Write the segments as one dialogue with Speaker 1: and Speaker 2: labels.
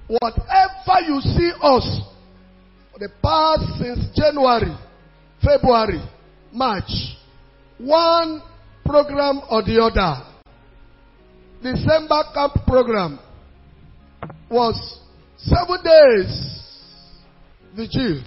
Speaker 1: Whatever you see us for the past since January, February, March, one program or the other. December camp program was 7 days vigil.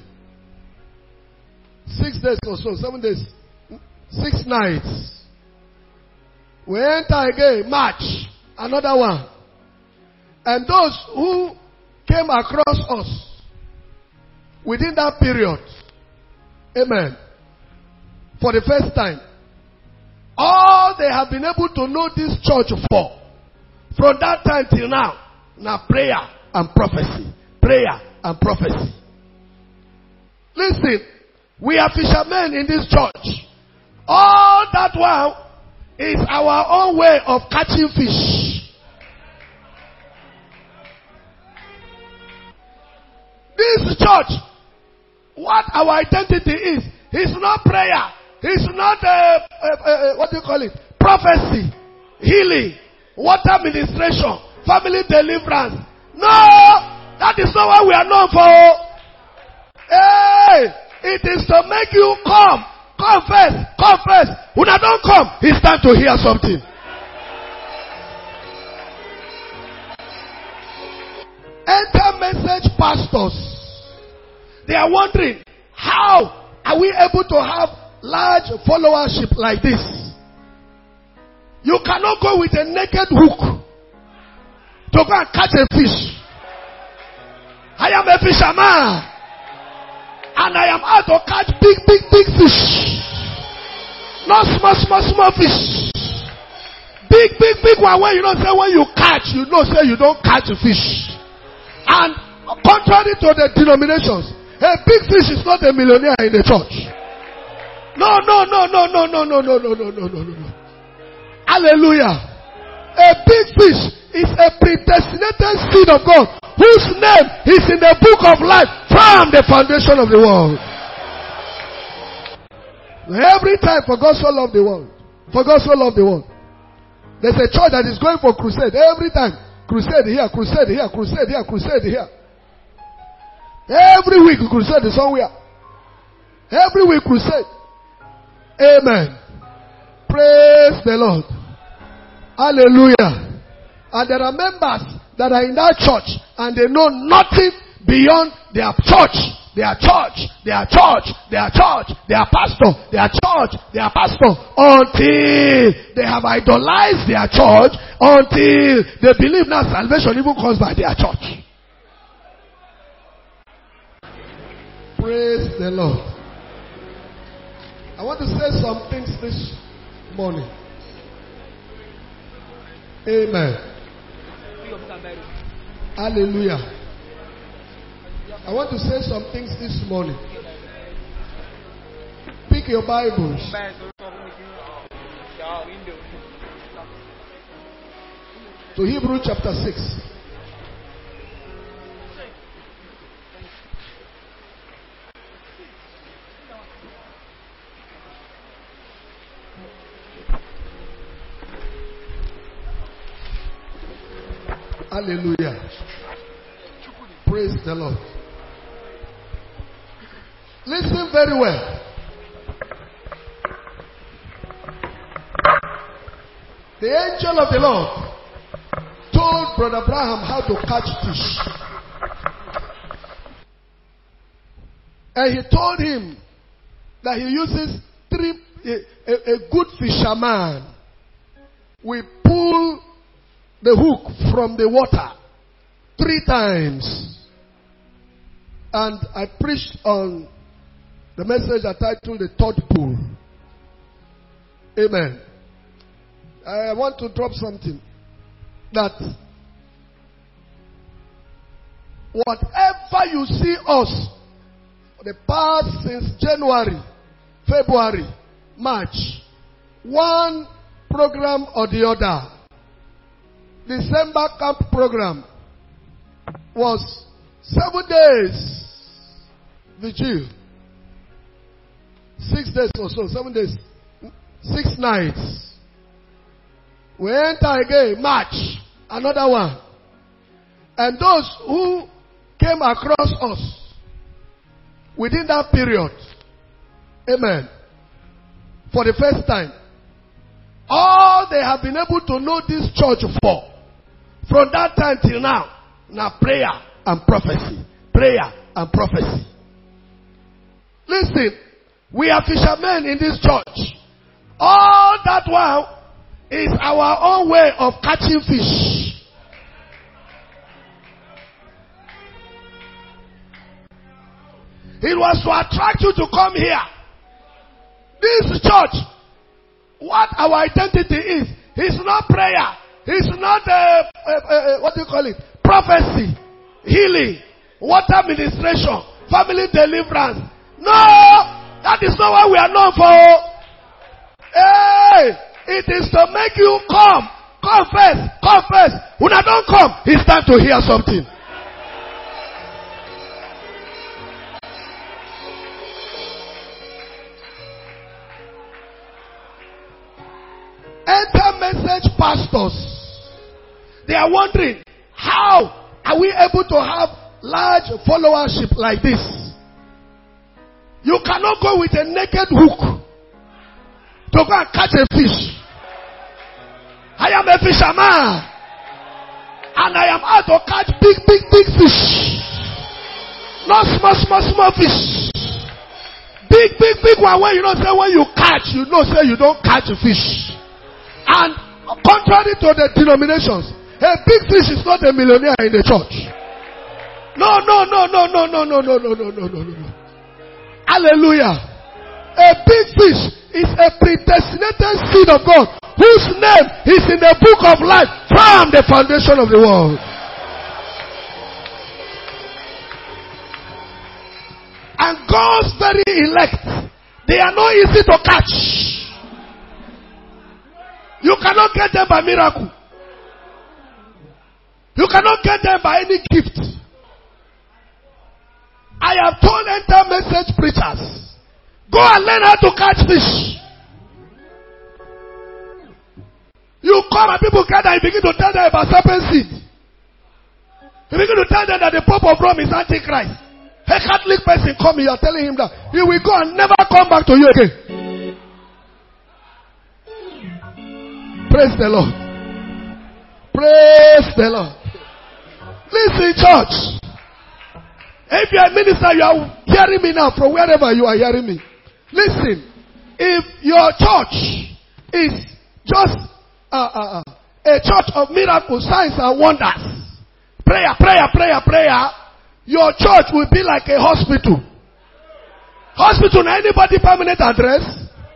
Speaker 1: 6 days or so, 7 days, 6 nights. We enter again, March, another one. And those who came across us within that period, amen, for the first time, all they have been able to know this church for, from that time till now prayer and prophecy. Prayer and prophecy. Listen, we are fishermen in this church. All that one is our own way of catching fish. This church, what our identity is not prayer. It's not what do you call it? Prophecy, healing, water administration, family deliverance. No, that is not what we are known for. Hey, it is to make you come first. When I don't come, it's time to hear something. Enter message pastors. They are wondering, how are we able to have large followership like this? You cannot go with a naked hook to go and catch a fish. I am a fisherman, and I am out to catch big fish. Not small fish. Big one. When you don't say when you catch, you know say you don't catch a fish. And contrary to the denominations, a big fish is not a millionaire in the church. No. Hallelujah. A big fish is a predestinated seed of God whose name is in the book of life from the foundation of the world. Every time, for God so loved the world. For God so loved the world. There's a church that is going for crusade every time. Crusade here, crusade here, crusade here, crusade here. Every week crusade is somewhere. Every week crusade. Amen. Praise the Lord. Hallelujah. And there are members that are in that church and they know nothing beyond their church. Their church, their church, their church, their pastor, their church, their pastor, until they have idolized their church, until they believe now salvation even comes by their church. Praise the Lord. I want to say some things this morning. Amen. Hallelujah. I want to say some things this morning. Pick your Bibles. To Hebrews chapter 6. Hallelujah. Praise the Lord. Listen very well. The angel of the Lord told Brother Abraham how to catch fish. And he told him that he uses a good fisherman will pull the hook from the water 3 times. And I preached on the message I titled The Third Pool. Amen. I want to drop something. That whatever you see us for the past since January, February, March, one program or the other. December camp program was 7 days vigil. 6 days or so, 7 days, 6 nights. We enter again, March, another one. And those who came across us within that period, amen, for the first time, all they have been able to know this church for, from that time till now prayer and prophecy. Prayer and prophecy. Listen, we are fishermen in this church. All that while is our own way of catching fish. It was to attract you to come here. This church, what our identity is not prayer. It's not what do you call it? Prophecy, healing, water ministration, family deliverance. No, that is not what we are known for. Hey, it is to make you come. Confess. When I don't come, it's time to hear something. Enter message pastors. They are wondering, how are we able to have large followership like this? You cannot go with a naked hook to go and catch a fish. I am a fisherman. And I am out to catch big fish. Not small fish. Big one where you don't say when you catch, you know say you don't catch a fish. And contrary to the denominations, a big fish is not a millionaire in the church. No. Hallelujah. A big fish is a predestinated seed of God whose name is in the book of life from the foundation of the world. And God's very elect, they are not easy to catch. You cannot get them by miracle. You cannot get them by any gift. I have told enter message preachers, go and learn how to catch fish. You come and people gather and begin to tell them about serpent seed. You begin to tell them that the Pope of Rome is Antichrist. A Catholic person come, you are telling him that he will go and never come back to you again. Praise the Lord. Praise the Lord. Listen, church. If you are a minister, you are hearing me now from wherever you are hearing me. Listen. If your church is just a church of miracles, signs and wonders, prayer, your church will be like a hospital. Hospital, anybody permanent address?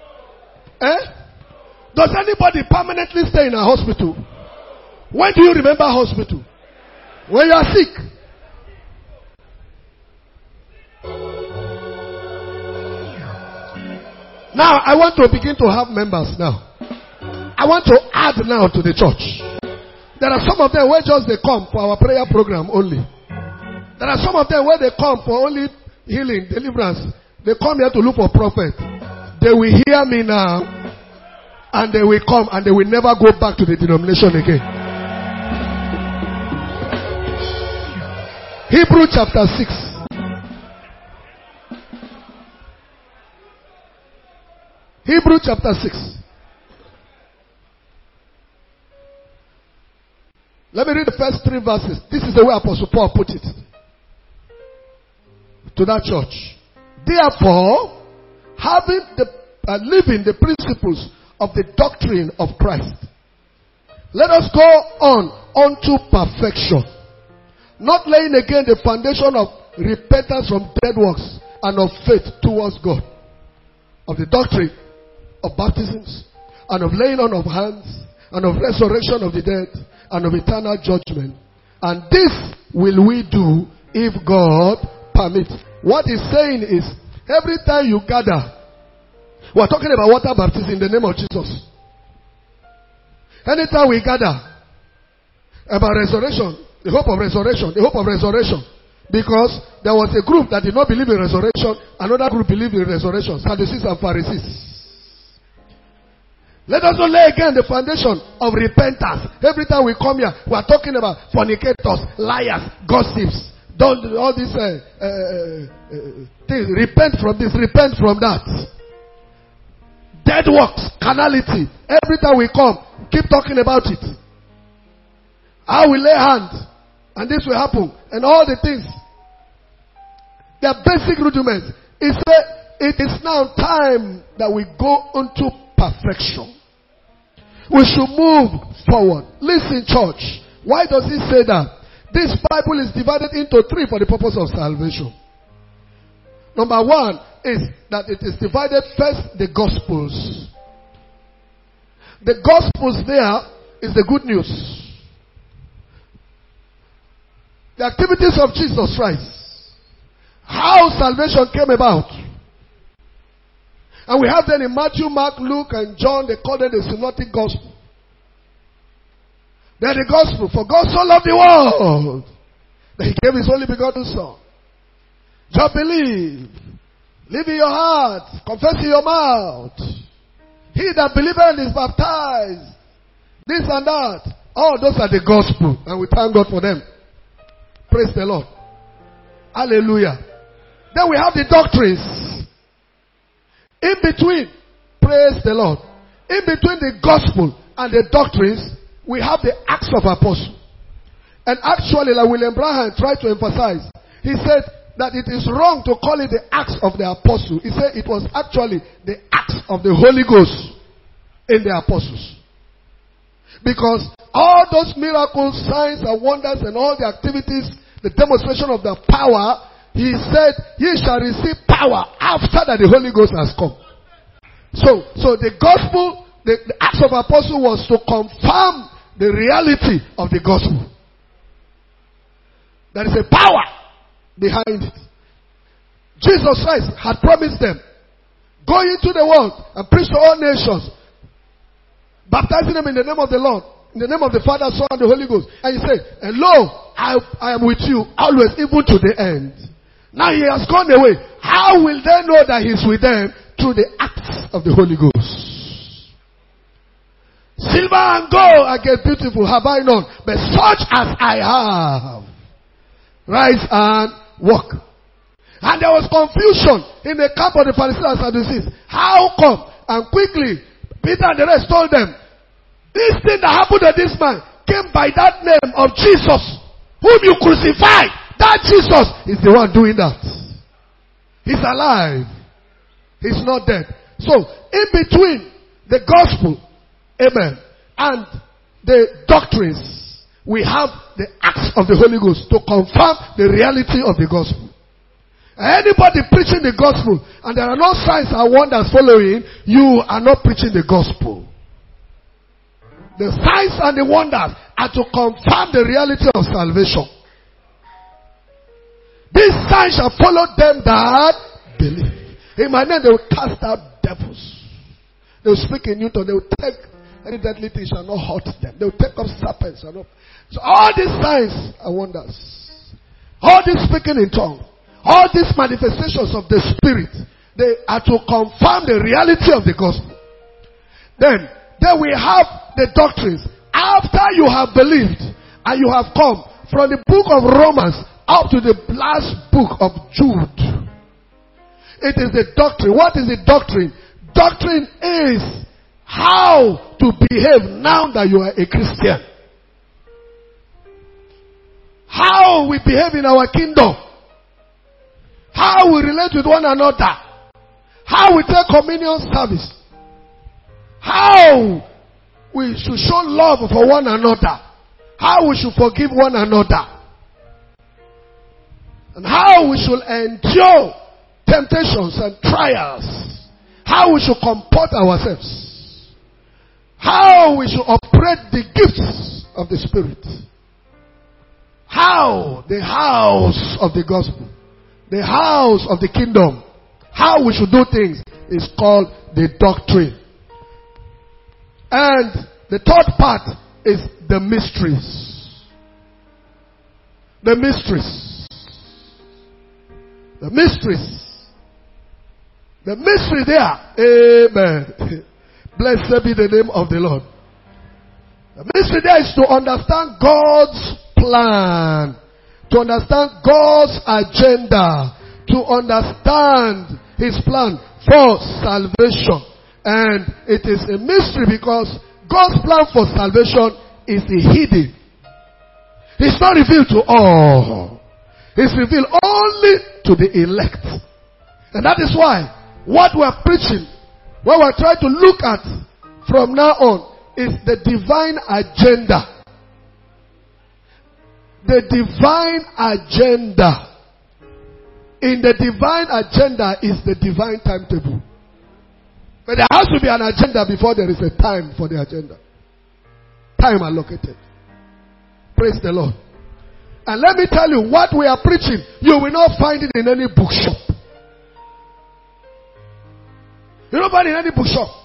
Speaker 1: Does anybody permanently stay in a hospital? When do you remember hospital? When you are sick. Now, I want to begin to have members now. I want to add now to the church. There are some of them where just they come for our prayer program only. There are some of them where they come for only healing, deliverance. They come here to look for prophet. They will hear me now. And they will come and they will never go back to the denomination again. Hebrews chapter 6. Hebrews chapter 6. Let me read the first 3 verses. This is the way Apostle Paul put it to that church. Therefore, living the principles of the doctrine of Christ, let us go on unto perfection, not laying again the foundation of repentance from dead works and of faith towards God, of the doctrine of baptisms, and of laying on of hands, and of resurrection of the dead, and of eternal judgment. And this will we do if God permits. What he's saying is, every time you gather, we're talking about water baptism in the name of Jesus. Anytime we gather about resurrection, the hope of resurrection, because there was a group that did not believe in resurrection, another group believed in resurrection, Sadducees and Pharisees. Let us not lay again the foundation of repentance. Every time we come here, we are talking about fornicators, liars, gossips. Don't all these things. Repent from this, repent from that. Dead works, carnality. Every time we come, keep talking about it. How we lay hands, and this will happen, and all the things. They are basic rudiments. It is now time that we go into perfection. We should move forward. Listen, church. Why does he say that? This Bible is divided into 3 for the purpose of salvation. Number 1 is that it is divided first, the Gospels. The Gospels there is the good news. The activities of Jesus Christ. How salvation came about. And we have them in Matthew, Mark, Luke, and John. They call them the synoptic gospel. They're the gospel. For God so loved the world that he gave his only begotten Son. Just believe. Live in your heart. Confess in your mouth. He that believeth and is baptized. This and that. All those are the gospel. And we thank God for them. Praise the Lord. Hallelujah. Then we have the doctrines. In between, praise the Lord. In between the gospel and the doctrines, we have the Acts of Apostles. And actually, like William Branham tried to emphasize, he said that it is wrong to call it the Acts of the Apostles. He said it was actually the Acts of the Holy Ghost in the Apostles. Because all those miracles, signs and wonders and all the activities, the demonstration of the power, he said, ye shall receive power after that the Holy Ghost has come. So the gospel, the Acts of Apostles was to confirm the reality of the gospel. There is a power behind it. Jesus Christ had promised them, go into the world and preach to all nations, baptizing them in the name of the Lord, in the name of the Father, Son, and the Holy Ghost. And he said, and lo, I am with you always, even to the end. Now he has gone away. How will they know that he's with them? Through the acts of the Holy Ghost. Silver and gold I get beautiful, have I none, but such as I have, rise and walk. And there was confusion in the camp of the Pharisees and Sadducees. How come? And quickly, Peter and the rest told them, this thing that happened to this man came by that name of Jesus, whom you crucified. That Jesus is the one doing that. He's alive. He's not dead. So, in between the gospel, amen, and the doctrines, we have the acts of the Holy Ghost to confirm the reality of the gospel. Anybody preaching the gospel and there are no signs and wonders following, you are not preaching the gospel. The signs and the wonders are to confirm the reality of salvation. These signs shall follow them that believe. In my name they will cast out devils. They will speak in Newton. They will take any deadly thing shall not hurt them. They will take up serpents. So all these signs and wonders, all this speaking in tongues, all these manifestations of the Spirit, they are to confirm the reality of the gospel. Then we have the doctrines. After you have believed and you have come from the book of Romans up to the last book of Jude. It is the doctrine. What is the doctrine? Doctrine is how to behave now that you are a Christian. How we behave in our kingdom. How we relate with one another. How we take communion service. How we should show love for one another. How we should forgive one another. And how we should endure temptations and trials. How we should comport ourselves. How we should operate the gifts of the Spirit. How the house of the gospel, the house of the kingdom, how we should do things is called the doctrine. And the third part is the mysteries. The mysteries. The mysteries. The mystery there. Amen. Blessed be the name of the Lord. The mystery there is to understand God's plan, to understand God's agenda, to understand His plan for salvation. And it is a mystery because God's plan for salvation is hidden. It's not revealed to all. It's revealed only to the elect. And that is why what we are preaching, what we are trying to look at from now on, is the divine agenda. The divine agenda. In the divine agenda is the divine timetable. But there has to be an agenda before there is a time for the agenda. Time allocated. Praise the Lord. And let me tell you, what we are preaching, you will not find it in any bookshop. You don't find it in any bookshop.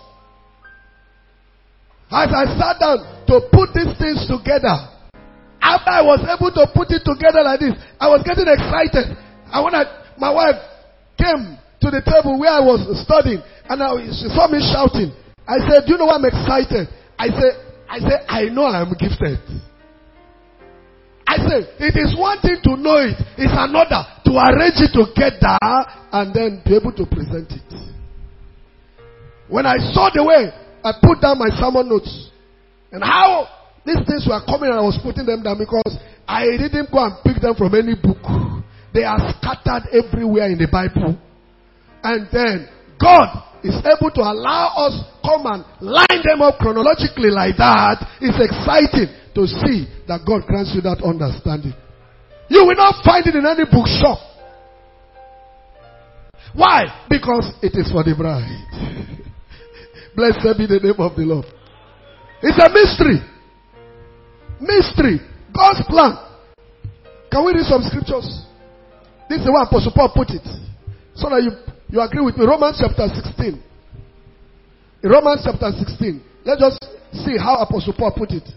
Speaker 1: As I sat down to put these things together, after I was able to put it together like this, I was getting excited. And when my wife came to the table where I was studying, and she saw me shouting, I said, "Do you know why I'm excited?" I said, "I know I'm gifted." I said, it is one thing to know it, it's another to arrange it together and then be able to present it. When I saw the way I put down my sermon notes and how these things were coming, and I was putting them down because I didn't go and pick them from any book. They are scattered everywhere in the Bible. And then God is able to allow us come and line them up chronologically like that. It's exciting to see that God grants you that understanding. You will not find it in any bookshop. Why? Because it is for the bride. Blessed be the name of the Lord. It's a mystery. Mystery. God's plan. Can we read some scriptures? This is the way Apostle Paul put it. So that you agree with me. Romans chapter 16. In Romans chapter 16. Let's just see how Apostle Paul put it.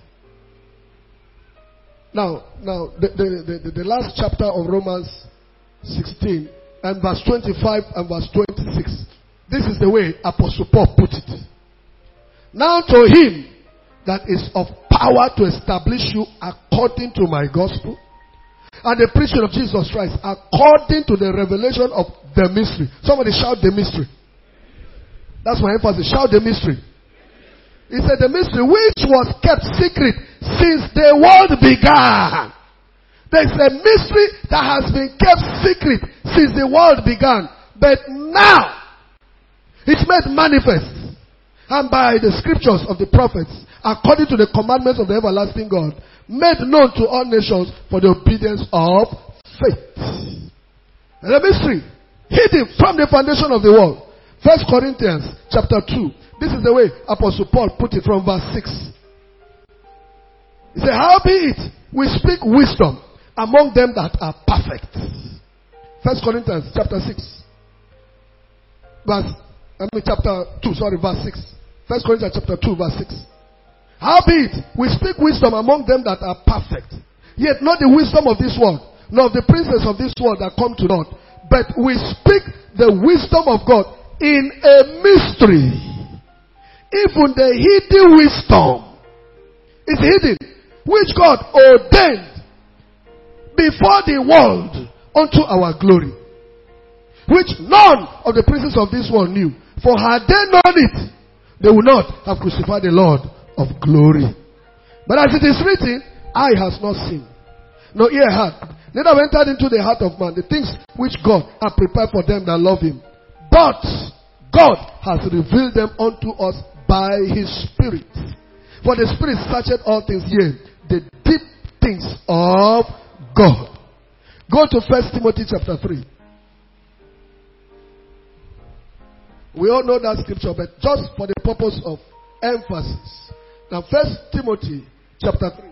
Speaker 1: Now, the last chapter of Romans 16 and verse 25 and verse 26. This is the way Apostle Paul put it. Now to him that is of power to establish you according to my gospel and the preaching of Jesus Christ according to the revelation of the mystery. Somebody shout the mystery. That's my emphasis. Shout the mystery. He said the mystery which was kept secret since the world began. There is a mystery that has been kept secret since the world began. But now it's made manifest. And by the scriptures of the prophets, according to the commandments of the everlasting God, made known to all nations for the obedience of faith. And the mystery hidden from the foundation of the world. 1 Corinthians chapter 2. This is the way Apostle Paul put it from verse 6. He said, howbeit we speak wisdom among them that are perfect. 1 Corinthians chapter 6. Verse 6. 1 Corinthians chapter 2 verse 6. Howbeit we speak wisdom among them that are perfect, yet not the wisdom of this world, nor of the princes of this world that come to naught, but we speak the wisdom of God in a mystery, even the hidden wisdom is hidden, which God ordained before the world unto our glory, which none of the princes of this world knew. For had they known it, they would not have crucified the Lord of glory. But as it is written, eye has not seen, nor ear heard, neither have entered into the heart of man the things which God hath prepared for them that love him. But God has revealed them unto us by his Spirit. For the Spirit searcheth all things, yea, the deep things of God. Go to 1 Timothy chapter 3. We all know that scripture, but just for the purpose of emphasis. Now 1 Timothy chapter 3.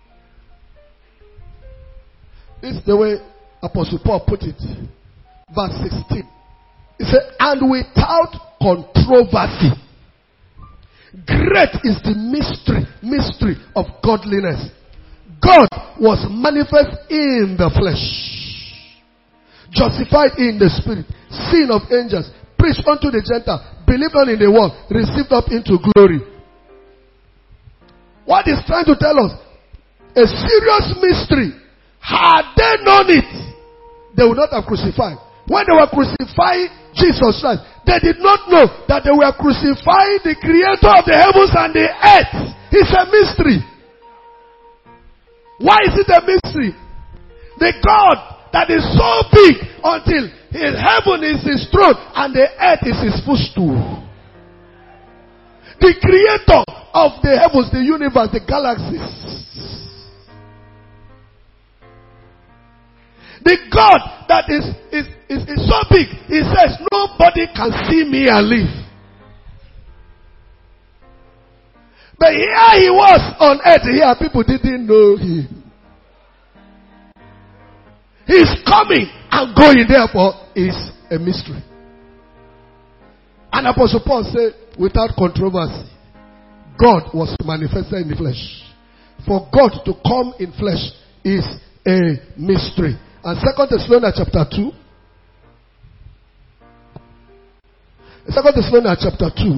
Speaker 1: This is the way Apostle Paul put it. Verse 16. He said, and without controversy, great is the mystery of godliness. God was manifest in the flesh, justified in the spirit, seen of angels, preached unto the Gentiles, believed on in the world received up into glory. What is trying to tell us? A serious mystery. Had they known it, they would not have crucified. When they were crucifying Jesus Christ, they did not know that they were crucifying the creator of the heavens and the earth. It's a mystery. Why is it a mystery? The God that is so big until his heaven is his throne and the earth is his footstool. The creator of the heavens, the universe, the galaxies. The God that is so big, he says, nobody can see me and live. But here he was on earth, here people didn't know him. He's coming and going, therefore, is a mystery. And Apostle Paul said, without controversy, God was manifested in the flesh. For God to come in flesh is a mystery. And 2 Thessalonians chapter 2. 2 Thessalonians chapter 2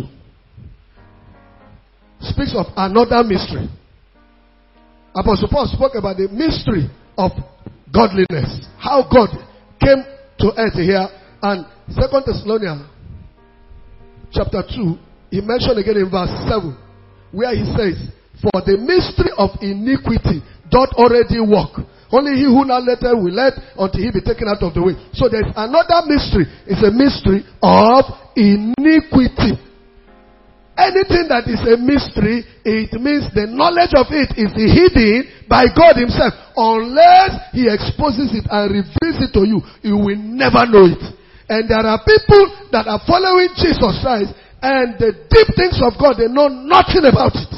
Speaker 1: speaks of another mystery. Apostle Paul spoke about the mystery of godliness. How God came to earth here. And 2 Thessalonians chapter 2, he mentioned again in verse 7, where he says, for the mystery of iniquity doth already work. Only he who now later will let until he be taken out of the way. So there's another mystery. It's a mystery of iniquity. Anything that is a mystery, it means the knowledge of it is hidden by God himself. Unless he exposes it and reveals it to you, you will never know it. And there are people that are following Jesus Christ, and the deep things of God, they know nothing about it.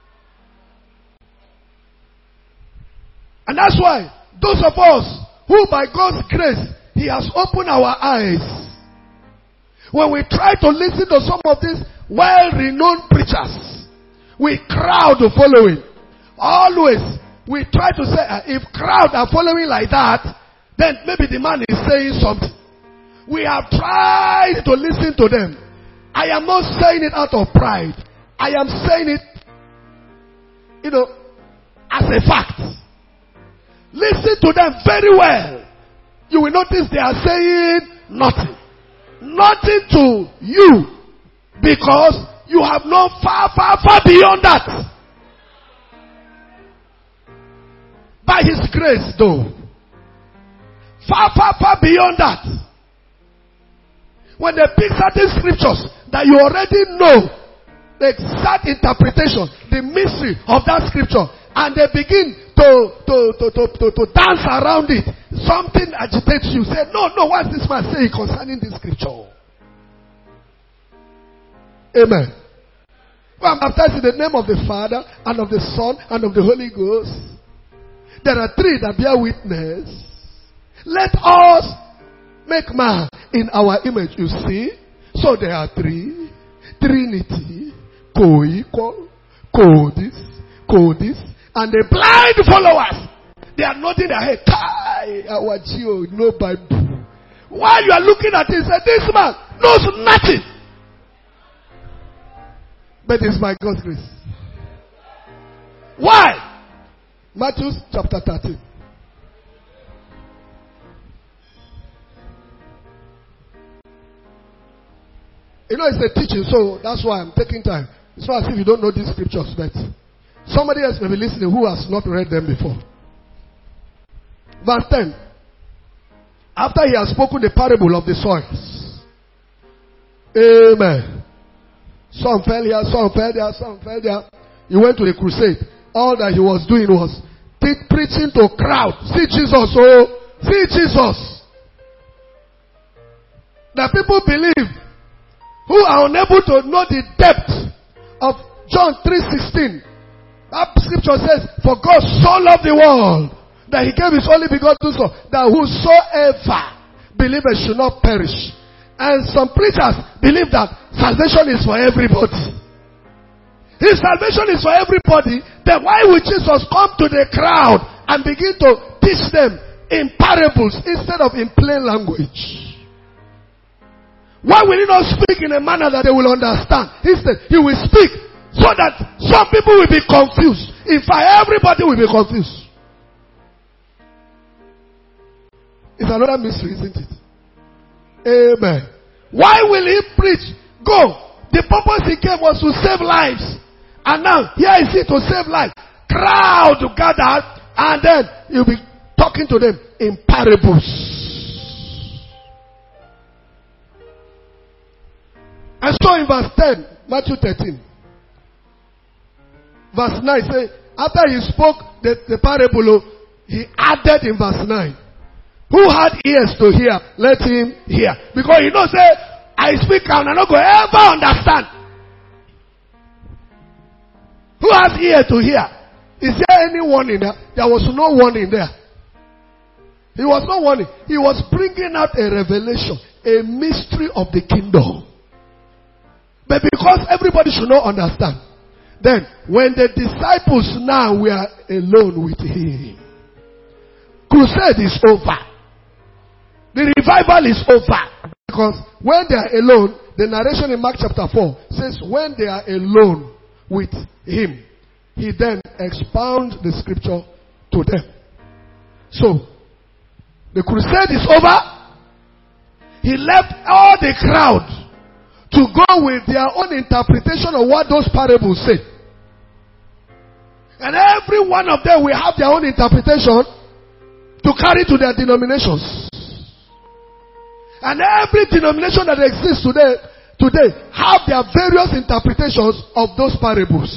Speaker 1: And that's why those of us who by God's grace, he has opened our eyes. When we try to listen to some of these well-renowned preachers, we crowd following. Always, we try to say, if crowd are following like that, then maybe the man is saying something. We have tried to listen to them. I am not saying it out of pride. I am saying it, as a fact. Listen to them very well. You will notice they are saying nothing. Nothing to you. Because you have known far, far, far beyond that. By his grace though. Far, far, far beyond that. When they pick certain scriptures that you already know the exact interpretation, the mystery of that scripture, and they begin to dance around it, something agitates you. Say, no, what's this man saying concerning this scripture? Amen. Well, I'm baptized in the name of the Father, and of the Son, and of the Holy Ghost. There are three that bear witness. Let us make man in our image, you see. So there are three. Trinity, co-equal, co-this, and the blind followers, they are nodding their head. Kai, our Geo, no Bible. While you are looking at it, say, this man knows nothing. But it's by God's grace. Why? Matthew chapter 13. It's a teaching, so that's why I'm taking time. It's not as if you don't know these scriptures, but somebody else may be listening who has not read them before. Verse 10. After he has spoken the parable of the soils. Amen. Some fell here, some fell there, some fell there. He went to the crusade. All that he was doing was preaching to crowd. See Jesus, oh, see Jesus. The people believe who are unable to know the depth of John 3:16. That scripture says, for God so loved the world that he gave his only begotten son, that whosoever believeth should not perish. And some preachers believe that salvation is for everybody. If salvation is for everybody, then why would Jesus come to the crowd and begin to teach them in parables instead of in plain language? Why will he not speak in a manner that they will understand? Instead, he will speak so that some people will be confused. In fact, everybody will be confused. It's another mystery, isn't it? Amen. Why will he preach? Go. The purpose he came was to save lives. And now, here is it to save lives. Crowd gathered, and then you'll be talking to them in parables. And so in verse 10, Matthew 13, verse 9 say, after he spoke the parable, he added in verse 9, who had ears to hear, let him hear. Because he knows, say, I speak and I'm not going to ever understand. Who has ear to hear? Is there any warning there? There was no warning there. He was not warning. He was bringing out a revelation, a mystery of the kingdom. But because everybody should not understand, then when the disciples now were alone with him, crusade is over. The revival is over. Because when they are alone, the narration in Mark chapter 4 says when they are alone with him, he then expounds the scripture to them. So, the crusade is over. He left all the crowd to go with their own interpretation of what those parables say. And every one of them will have their own interpretation to carry to their denominations. And every denomination that exists today have their various interpretations of those parables.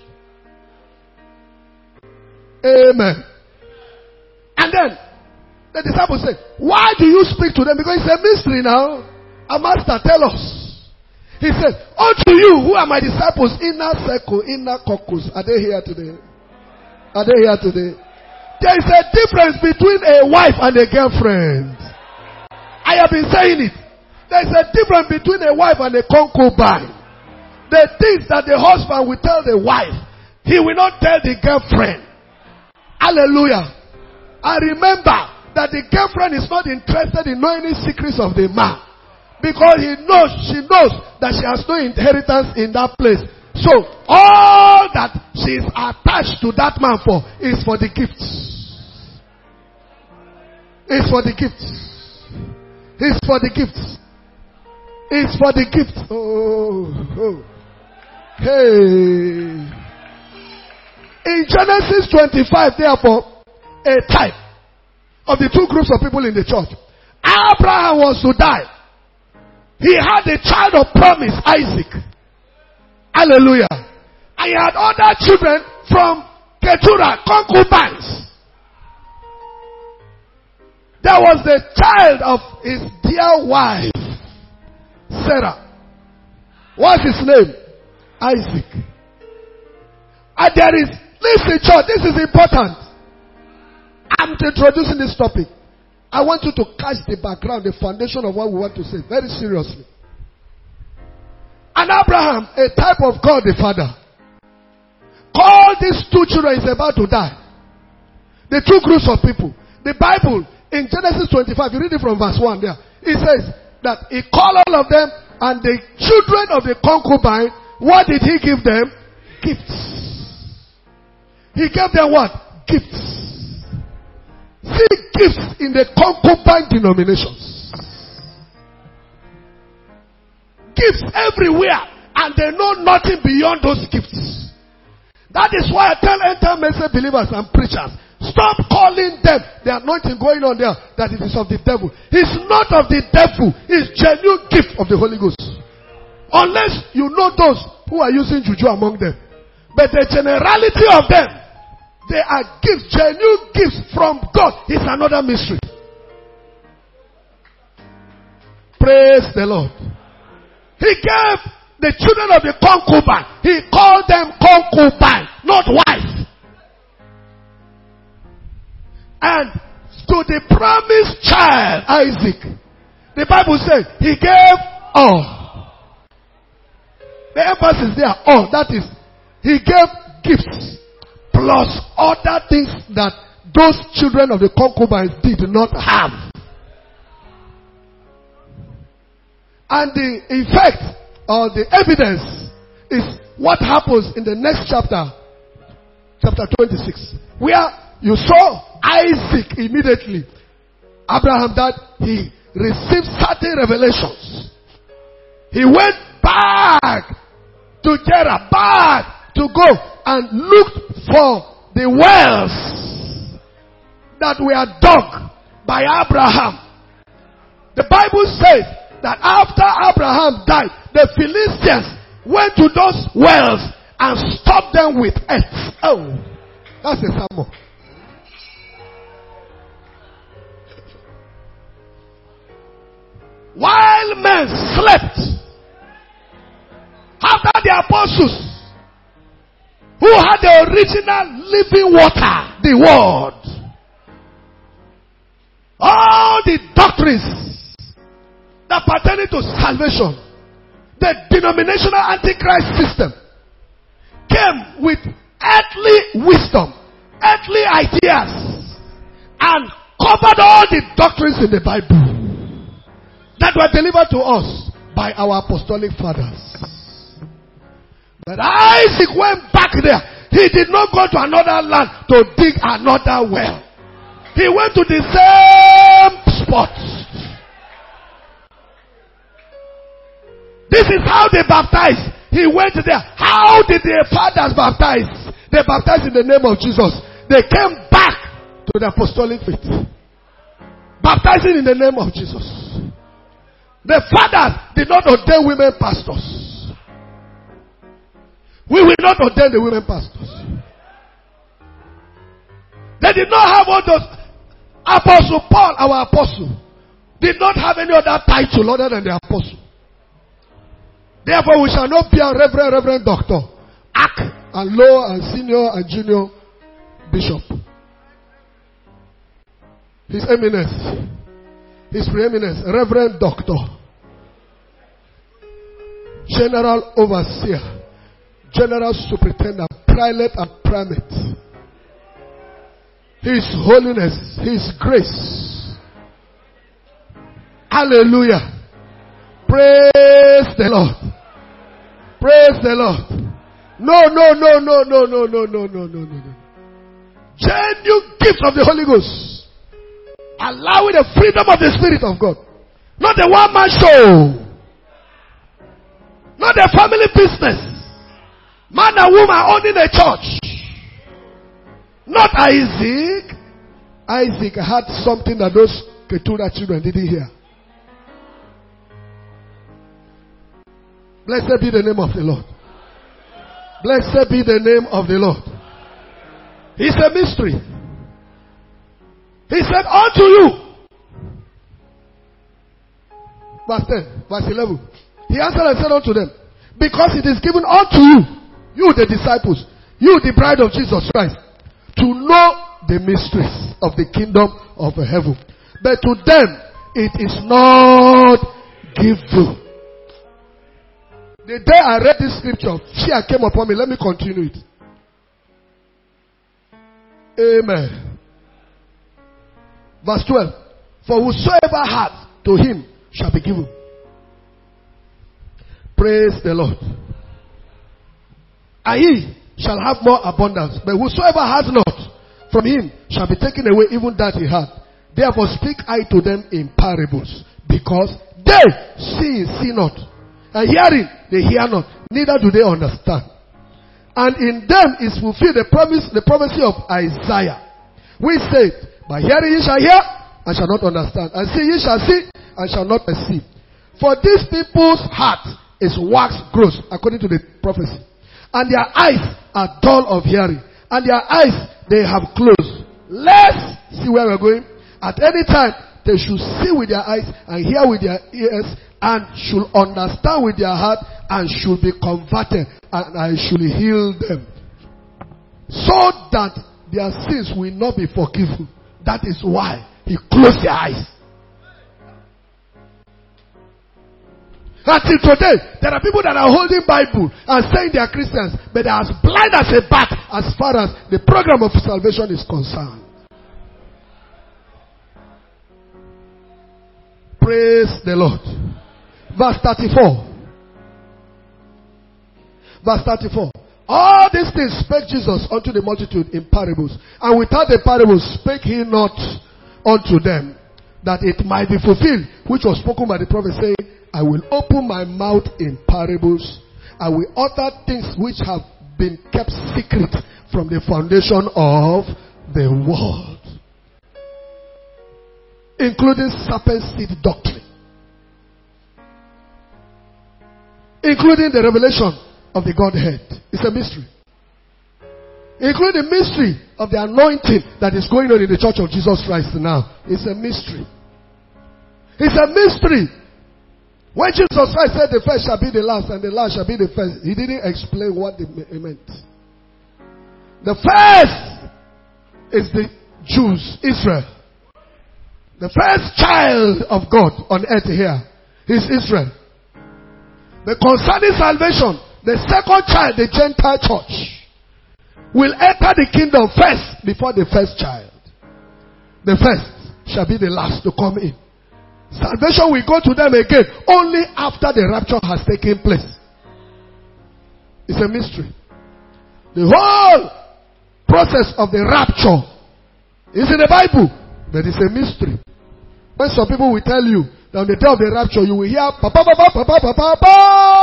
Speaker 1: Amen. And then the disciples say, why do you speak to them? Because it's a mystery now. A master, tell us. He said, unto you, who are my disciples, inner circle, inner caucus. Are they here today? Are they here today? There is a difference between a wife and a girlfriend. I have been saying it. There is a difference between a wife and a concubine. The things that the husband will tell the wife, he will not tell the girlfriend. Hallelujah. And remember that the girlfriend is not interested in knowing any secrets of the man. Because she knows that she has no inheritance in that place. So, all that she is attached to that man for is for the gifts. It's for the gifts. It's for the gifts. It's for the gifts. Oh. Hey. In Genesis 25, therefore, a type of the two groups of people in the church. Abraham was to die. He had a child of promise, Isaac. Hallelujah. And he had other children from Keturah, concubines. There was the child of his dear wife, Sarah. What's his name? Isaac. And there is, listen church, this is important. I'm introducing this topic. I want you to catch the background, the foundation of what we want to say very seriously. And Abraham, a type of God the Father, called these two children, is about to die. The two groups of people. The Bible, in Genesis 25, you read it from verse 1 there. It says that he called all of them, and the children of the concubine, what did he give them? Gifts. He gave them what? Gifts. See gifts in the concubine denominations. Gifts everywhere, and they know nothing beyond those gifts. That is why I tell end-time message believers and preachers, stop calling them the anointing going on there that it is of the devil. It's not of the devil. It's genuine gift of the Holy Ghost. Unless you know those who are using juju among them. But the generality of them, they are gifts, genuine gifts from God. It's another mystery. Praise the Lord. He gave the children of the concubine. He called them concubine, not wife. And to the promised child, Isaac, the Bible says he gave all. The emphasis there, all. That is, he gave gifts plus other things that those children of the concubines did not have. And the effect or the evidence is what happens in the next chapter, chapter 26, where you saw Isaac immediately. Abraham died, he received certain revelations. He went back to Gerar, back to go and looked for the wells that were dug by Abraham. The Bible says that after Abraham died, the Philistines went to those wells and stopped them with earth. Oh, that's a sermon. While men slept, after the apostles who had the original living water, the word, all the doctrines that pertain to salvation, the denominational antichrist system came with earthly wisdom, earthly ideas, and covered all the doctrines in the Bible that were delivered to us by our apostolic fathers. But Isaac went back there. He did not go to another land to dig another well. He went to the same spot. This is how they baptized. He went there. How did the fathers baptize? They baptized in the name of Jesus. They came back to the apostolic faith, baptizing in the name of Jesus. The fathers did not ordain women pastors. We will not ordain the women pastors. They did not have all those. Apostle Paul, our apostle, did not have any other title other than the apostle. Therefore, we shall not be a reverend doctor, arch, and low, and senior, and junior bishop. His eminence, his preeminence, reverend doctor, general overseer, general superintendent, prelate, and primate. His holiness, His grace. Hallelujah. Praise the Lord. Praise the Lord. No. Genuine gift of the Holy Ghost. Allowing the freedom of the Spirit of God. Not the one-man show. Not the family business. Man and woman owning a church. Not Isaac. Isaac had something that those Keturah children didn't hear. Blessed be the name of the Lord. Blessed be the name of the Lord. It's a mystery. He said, unto you. Verse 10, verse 11. He answered and said unto them, because it is given unto you, you the disciples, you the bride of Jesus Christ, to know the mysteries of the kingdom of heaven. But to them, it is not given. The day I read this scripture, fear came upon me. Let me continue it. Amen. Verse 12. For whosoever hath, to him shall be given. Praise the Lord. And he shall have more abundance. But whosoever has not, from him shall be taken away even that he had. Therefore speak I to them in parables, because they see not, and hearing they hear not, neither do they understand. And in them is fulfilled the prophecy of Isaiah, which said, by hearing ye shall hear, and shall not understand, and see ye shall see, and shall not perceive. For these people's heart is wax gross, according to the prophecy, and their eyes are dull of hearing, and their eyes they have closed. Let's see where we're going. At any time, they should see with their eyes and hear with their ears and should understand with their heart and should be converted, and I should heal them. So that their sins will not be forgiven. That is why he closed their eyes. Until today, there are people that are holding Bible and saying they are Christians, but they are as blind as a bat as far as the program of salvation is concerned. Praise the Lord. Verse 34. Verse 34. All these things spake Jesus unto the multitude in parables. And without the parables spake he not unto them, that it might be fulfilled, which was spoken by the prophet, saying, I will open my mouth in parables. I will utter things which have been kept secret from the foundation of the world. Including serpent seed doctrine. Including the revelation of the Godhead. It's a mystery. Including the mystery of the anointing that is going on in the church of Jesus Christ now. It's a mystery. It's a mystery. When Jesus Christ said the first shall be the last and the last shall be the first, he didn't explain what it meant. The first is the Jews, Israel. The first child of God on earth here is Israel. But concerning salvation, the second child, the Gentile church, will enter the kingdom first before the first child. The first shall be the last to come in. Salvation will go to them again only after the rapture has taken place. It's a mystery. The whole process of the rapture is in the Bible, but it's a mystery. When some people will tell you that on the day of the rapture, you will hear papa, papa, papa, papa, papa.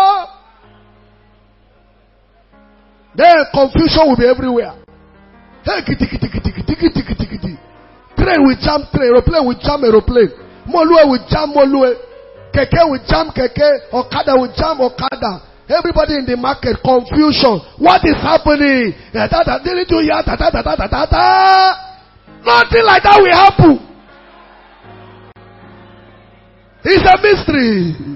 Speaker 1: Then confusion will be everywhere. Hey, kitty, kitty, kitty, kitty, kitty, kitty, kitty. Train will jam train, aeroplane will jam aeroplane. Molue will jam molue. Keke will jam keke. Okada will jam okada. Everybody in the market, confusion. What is happening? Nothing like that will happen. It's a mystery.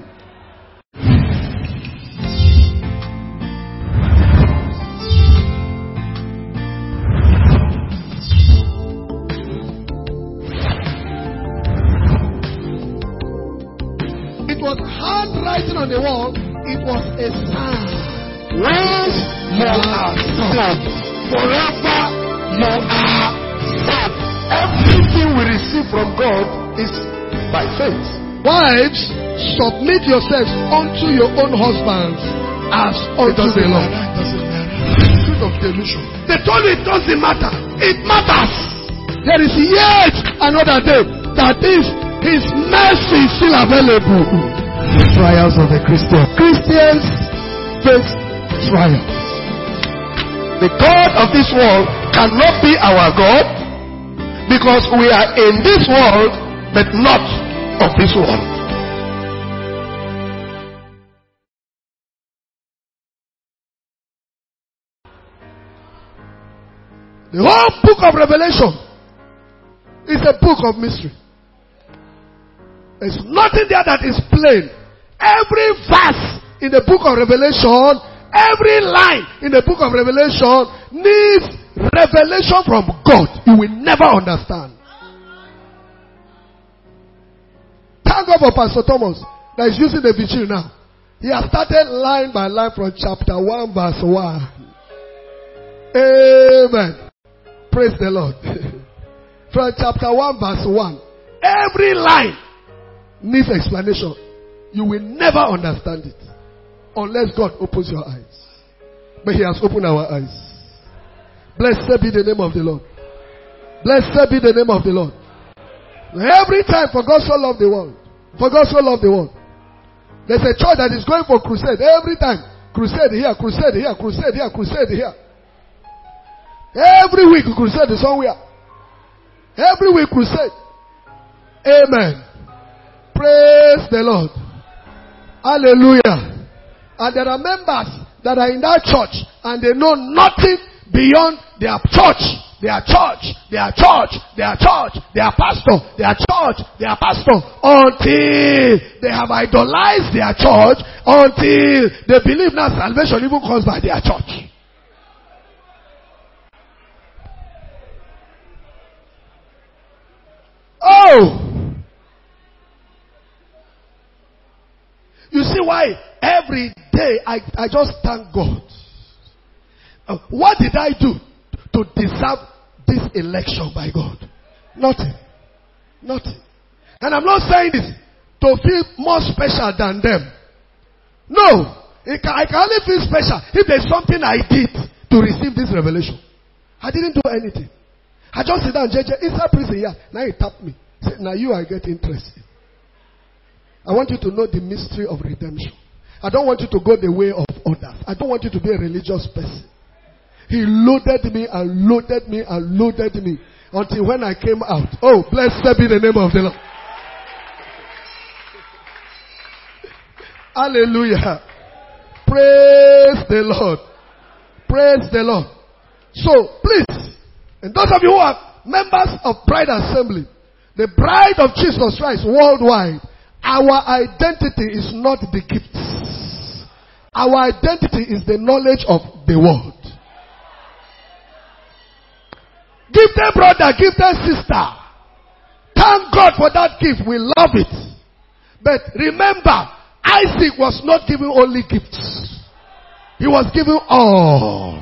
Speaker 1: It was handwriting on the wall. It was a sign.
Speaker 2: Once you are saved, forever you are saved. Everything we receive from God is by faith.
Speaker 1: Wives, submit yourselves unto your own husbands as unto the Lord.
Speaker 2: Spirit of delusion.
Speaker 1: They told you it doesn't matter. It matters. There is yet another day that His mercy is still available.
Speaker 2: The trials of the Christian.
Speaker 1: Christians face trials.
Speaker 2: The God of this world cannot be our God because we are in this world but not of this world.
Speaker 1: The whole book of Revelation is a book of mystery. There's nothing there that is plain. Every verse in the book of Revelation, every line in the book of Revelation needs revelation from God. You will never understand. Thank God for Pastor Thomas that is using the vigil now. He has started line by line from chapter 1 verse 1. Amen. Praise the Lord. From chapter 1 verse 1. Every line needs explanation. You will never understand it unless God opens your eyes. But He has opened our eyes. Blessed be the name of the Lord. Blessed be the name of the Lord. Every time, for God so loved the world. For God so loved the world. There's a church that is going for crusade. Every time. Crusade here, crusade here, crusade here, crusade here. Every week crusade is somewhere. Every week crusade. Amen. Praise the Lord. Hallelujah. And there are members that are in that church and they know nothing beyond their church. Their church, their church, their church, their pastor, their church, their pastor, until they have idolized their church, until they believe now salvation even comes by their church. Oh! You see why every day I just thank God. What did I do to deserve this election by God? Nothing. Nothing. And I'm not saying this to feel more special than them. No. I can only feel special if there's something I did to receive this revelation. I didn't do anything. I just sit down, JJ, inside prison, yeah. Now he tapped me. Said, now you I get interested. I want you to know the mystery of redemption. I don't want you to go the way of others. I don't want you to be a religious person. He loaded me and loaded me and loaded me until when I came out. Oh, blessed be the name of the Lord. Hallelujah. Praise the Lord. Praise the Lord. So, please, and those of you who are members of Bride Assembly, the bride of Jesus Christ worldwide, our identity is not the gifts. Our identity is the knowledge of the word. Give them brother, give them sister. Thank God for that gift. We love it. But remember, Isaac was not given only gifts. He was given all.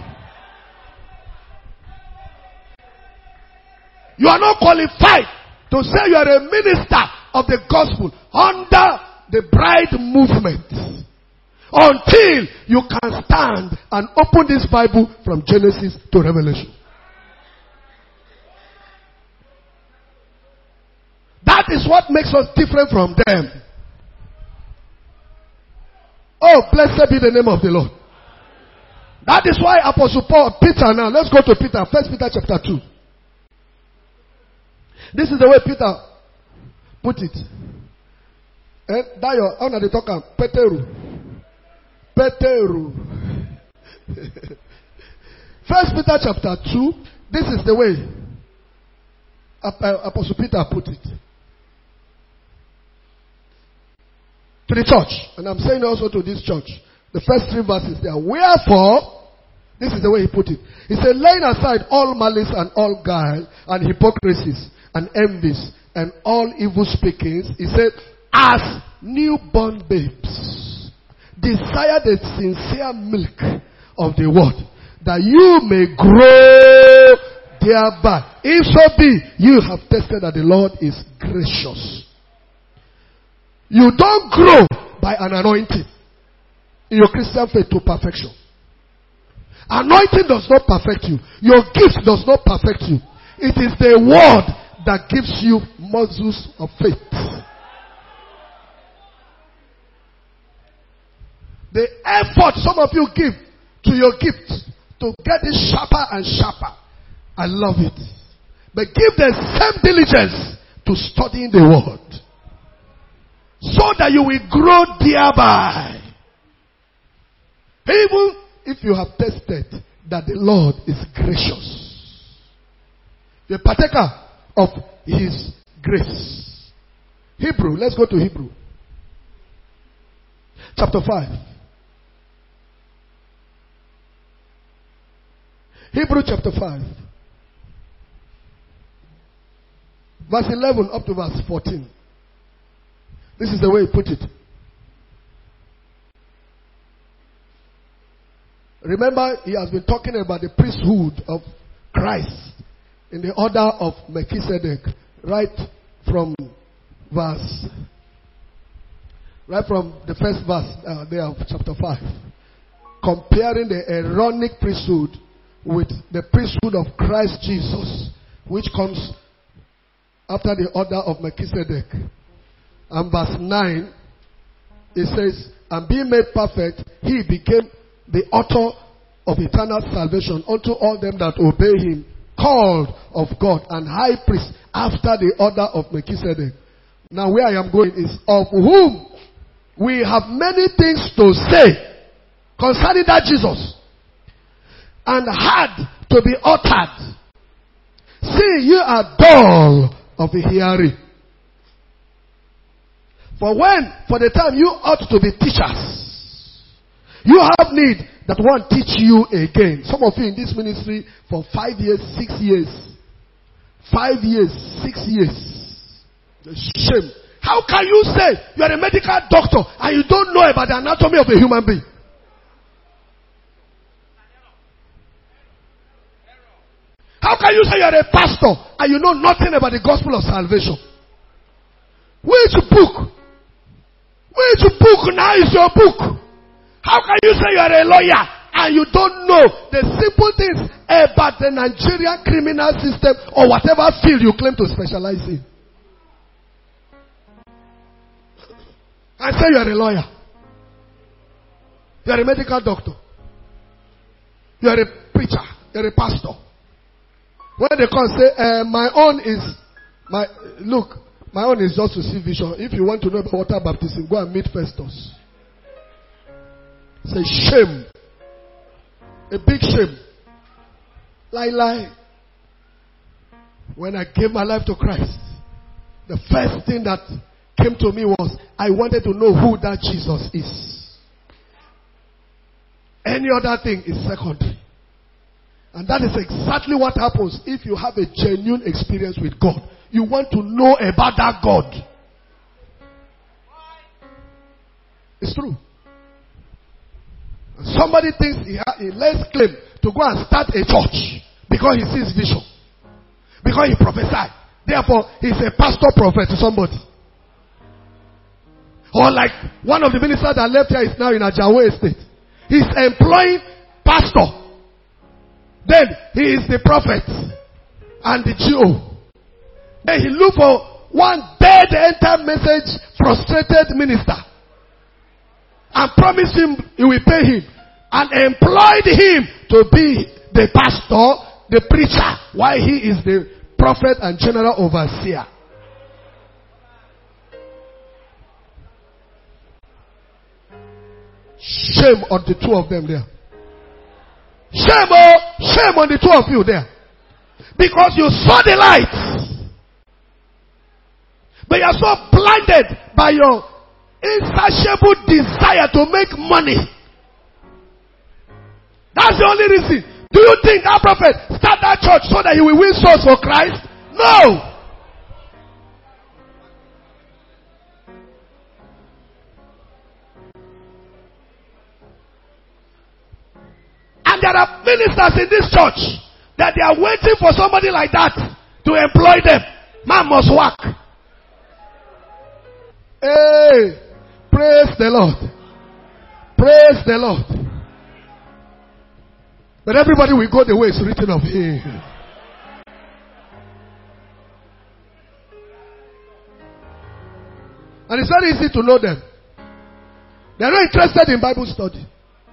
Speaker 1: You are not qualified to say you are a minister of the gospel under the bride movement until you can stand and open this Bible from Genesis to Revelation. That is what makes us different from them. Oh, blessed be the name of the Lord. That is why Apostle Peter now, let's go to Peter, 1 Peter chapter 2. This is the way Peter put it. And Dayo, how they talk? Peteru. 1 Peter chapter 2. This is the way Apostle Peter put it. To the church. And I'm saying also to this church. The first 3 verses there. Wherefore, this is the way he put it. He said, laying aside all malice and all guile and hypocrisies and envies and all evil speakings, he said, as newborn babes, desire the sincere milk of the word, that you may grow thereby. If so be, you have tested that the Lord is gracious. You don't grow by an anointing in your Christian faith to perfection. Anointing does not perfect you. Your gift does not perfect you. It is the word that gives you muscles of faith. The effort some of you give to your gift to get it sharper and sharper. I love it. But give the same diligence to studying the word, so that you will grow thereby. Even if you have tested that the Lord is gracious. The partaker of his grace. Hebrew, let's go to Hebrew. Chapter 5. Hebrew chapter 5. Verse 11 up to verse 14. This is the way he put it. Remember, he has been talking about the priesthood of Christ in the order of Melchizedek, right from the first verse there of chapter 5. Comparing the Aaronic priesthood with the priesthood of Christ Jesus, which comes after the order of Melchizedek. And verse 9, it says, and being made perfect, he became the author of eternal salvation unto all them that obey him, called of God and high priest after the order of Melchizedek. Now where I am going is, of whom we have many things to say concerning that Jesus, and had to be uttered. See, you are dull of hearing. For the time you ought to be teachers, you have need that one teach you again. Some of you in this ministry for 5 years, 6 years. 5 years, 6 years. Shame. How can you say you are a medical doctor and you don't know about the anatomy of a human being? How can you say you are a pastor and you know nothing about the gospel of salvation? Which book book now is your book. How can you say you are a lawyer and you don't know the simple things about the Nigerian criminal system or whatever field you claim to specialize in? I say you are a lawyer. You are a medical doctor. You are a preacher. You are a pastor. When they come and say, my own is just to see vision. If you want to know about water baptism, go and meet Festus. Say shame. A big shame. Lie. When I gave my life to Christ, the first thing that came to me was, I wanted to know who that Jesus is. Any other thing is secondary. And that is exactly what happens if you have a genuine experience with God. You want to know about that God. It's true. Somebody thinks he lays claim to go and start a church because he sees vision. Because he prophesied. Therefore, he's a pastor prophet to somebody. Or like one of the ministers that left here is now in Ajawo Estate. He's employing pastor. Then he is the prophet and the GO. Then he looked for one dead enter message frustrated minister and promised him he will pay him and employed him to be the pastor, the preacher, while he is the prophet and general overseer. Shame on the two of them there. Shame on the two of you there. Because you saw the light. But you are so blinded by your insatiable desire to make money. That's the only reason. Do you think that prophet start that church so that he will win souls for Christ? No. And there are ministers in this church that they are waiting for somebody like that to employ them. Man must work. Hey, praise the Lord. Praise the Lord. But everybody will go the way it's written of him. And it's very easy to know them. They are not interested in Bible study.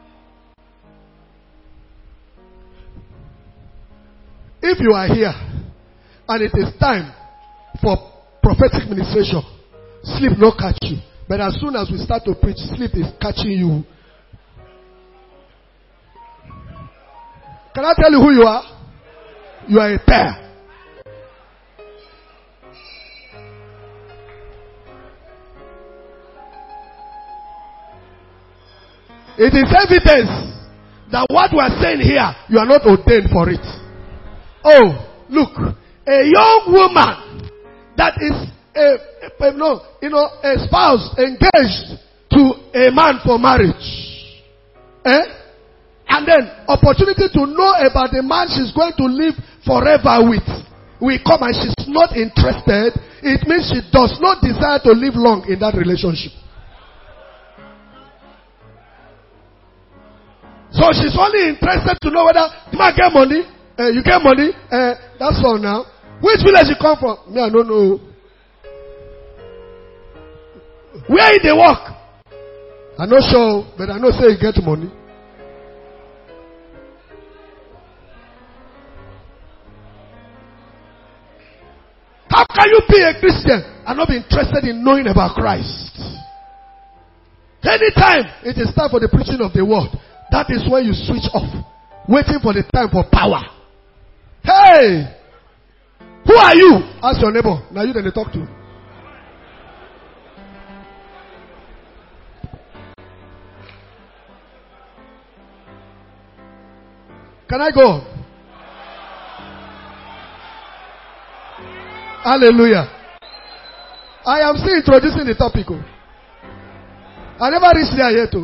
Speaker 1: If you are here and it is time for prophetic ministration, sleep no catch you. But as soon as we start to preach, sleep is catching you. Can I tell you who you are? You are a pair. It is evidence that what we are saying here, you are not ordained for it. Oh, look, a young woman that is a spouse engaged to a man for marriage. And then opportunity to know about the man she's going to live forever with will come and she's not interested. It means she does not desire to live long in that relationship. So she's only interested to know whether the man get money. You get money? That's all now. Which village you come from? Me, I don't know. Where they work? I'm not sure, but I know say you get money. How can you be a Christian and not be interested in knowing about Christ? Anytime it is time for the preaching of the word, that is when you switch off, waiting for the time for power. Hey! Who are you? Ask your neighbor. Now you then they talk to. Can I go? Hallelujah. I am still introducing the topic. I never reached there yet.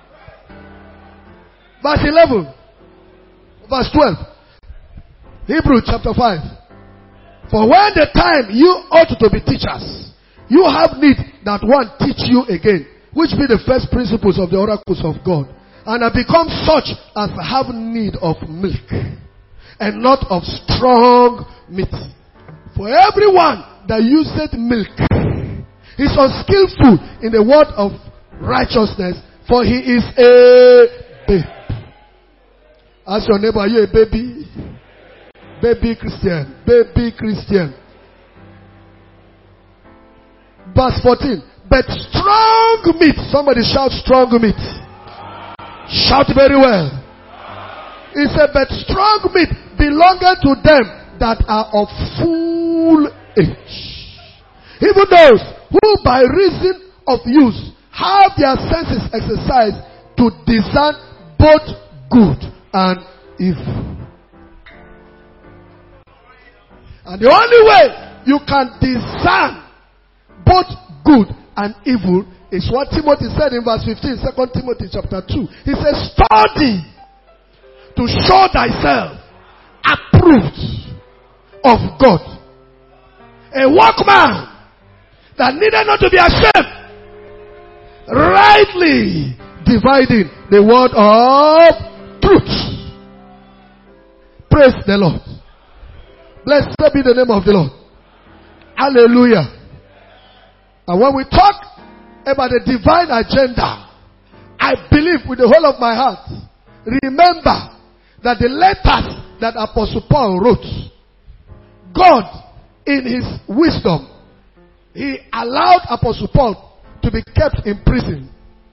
Speaker 1: Verse 11. Verse 12. Hebrews chapter 5. For when the time you ought to be teachers, you have need that one teach you again, which be the first principles of the oracles of God, and are become such as have need of milk, and not of strong meat. For everyone that useth milk is unskillful in the word of righteousness, for he is a babe. Ask your neighbor, are you a baby? Baby Christian. Baby Christian. Verse 14. But strong meat. Somebody shout strong meat. Shout very well. He said, but strong meat belongeth to them that are of full age. Even those who by reason of use have their senses exercised to discern both good and evil. And the only way you can discern both good and evil is what Timothy said in verse 15, 2 Timothy chapter 2. He says, study to show thyself approved of God, a workman that needed not to be ashamed, rightly dividing the word of truth. Praise the Lord. Blessed be the name of the Lord. Hallelujah. And when we talk about the divine agenda, I believe with the whole of my heart, remember that the letters that Apostle Paul wrote, God in his wisdom, he allowed Apostle Paul to be kept in prison.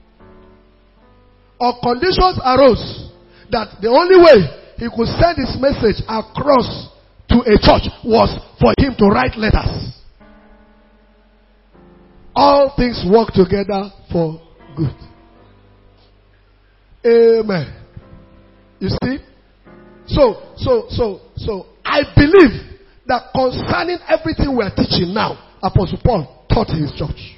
Speaker 1: Or conditions arose that the only way he could send his message across to a church was for him to write letters. All things work together for good. Amen. You see? So I believe that concerning everything we are teaching now, Apostle Paul taught his church.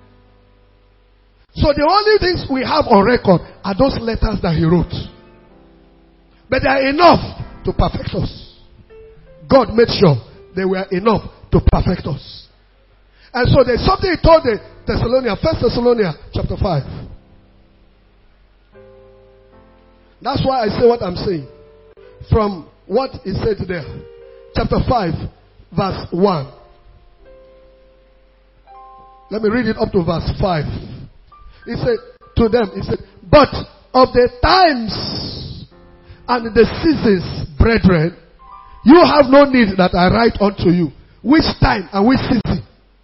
Speaker 1: So the only things we have on record are those letters that he wrote. But they are enough to perfect us. God made sure they were enough to perfect us. And so there's something he told the Thessalonians, 1 Thessalonians chapter 5. That's why I say what I'm saying. From what he said there. Chapter 5, verse 1. Let me read it up to verse 5. He said to them, he said, but of the times and the seasons, brethren, you have no need that I write unto you. Which time and which season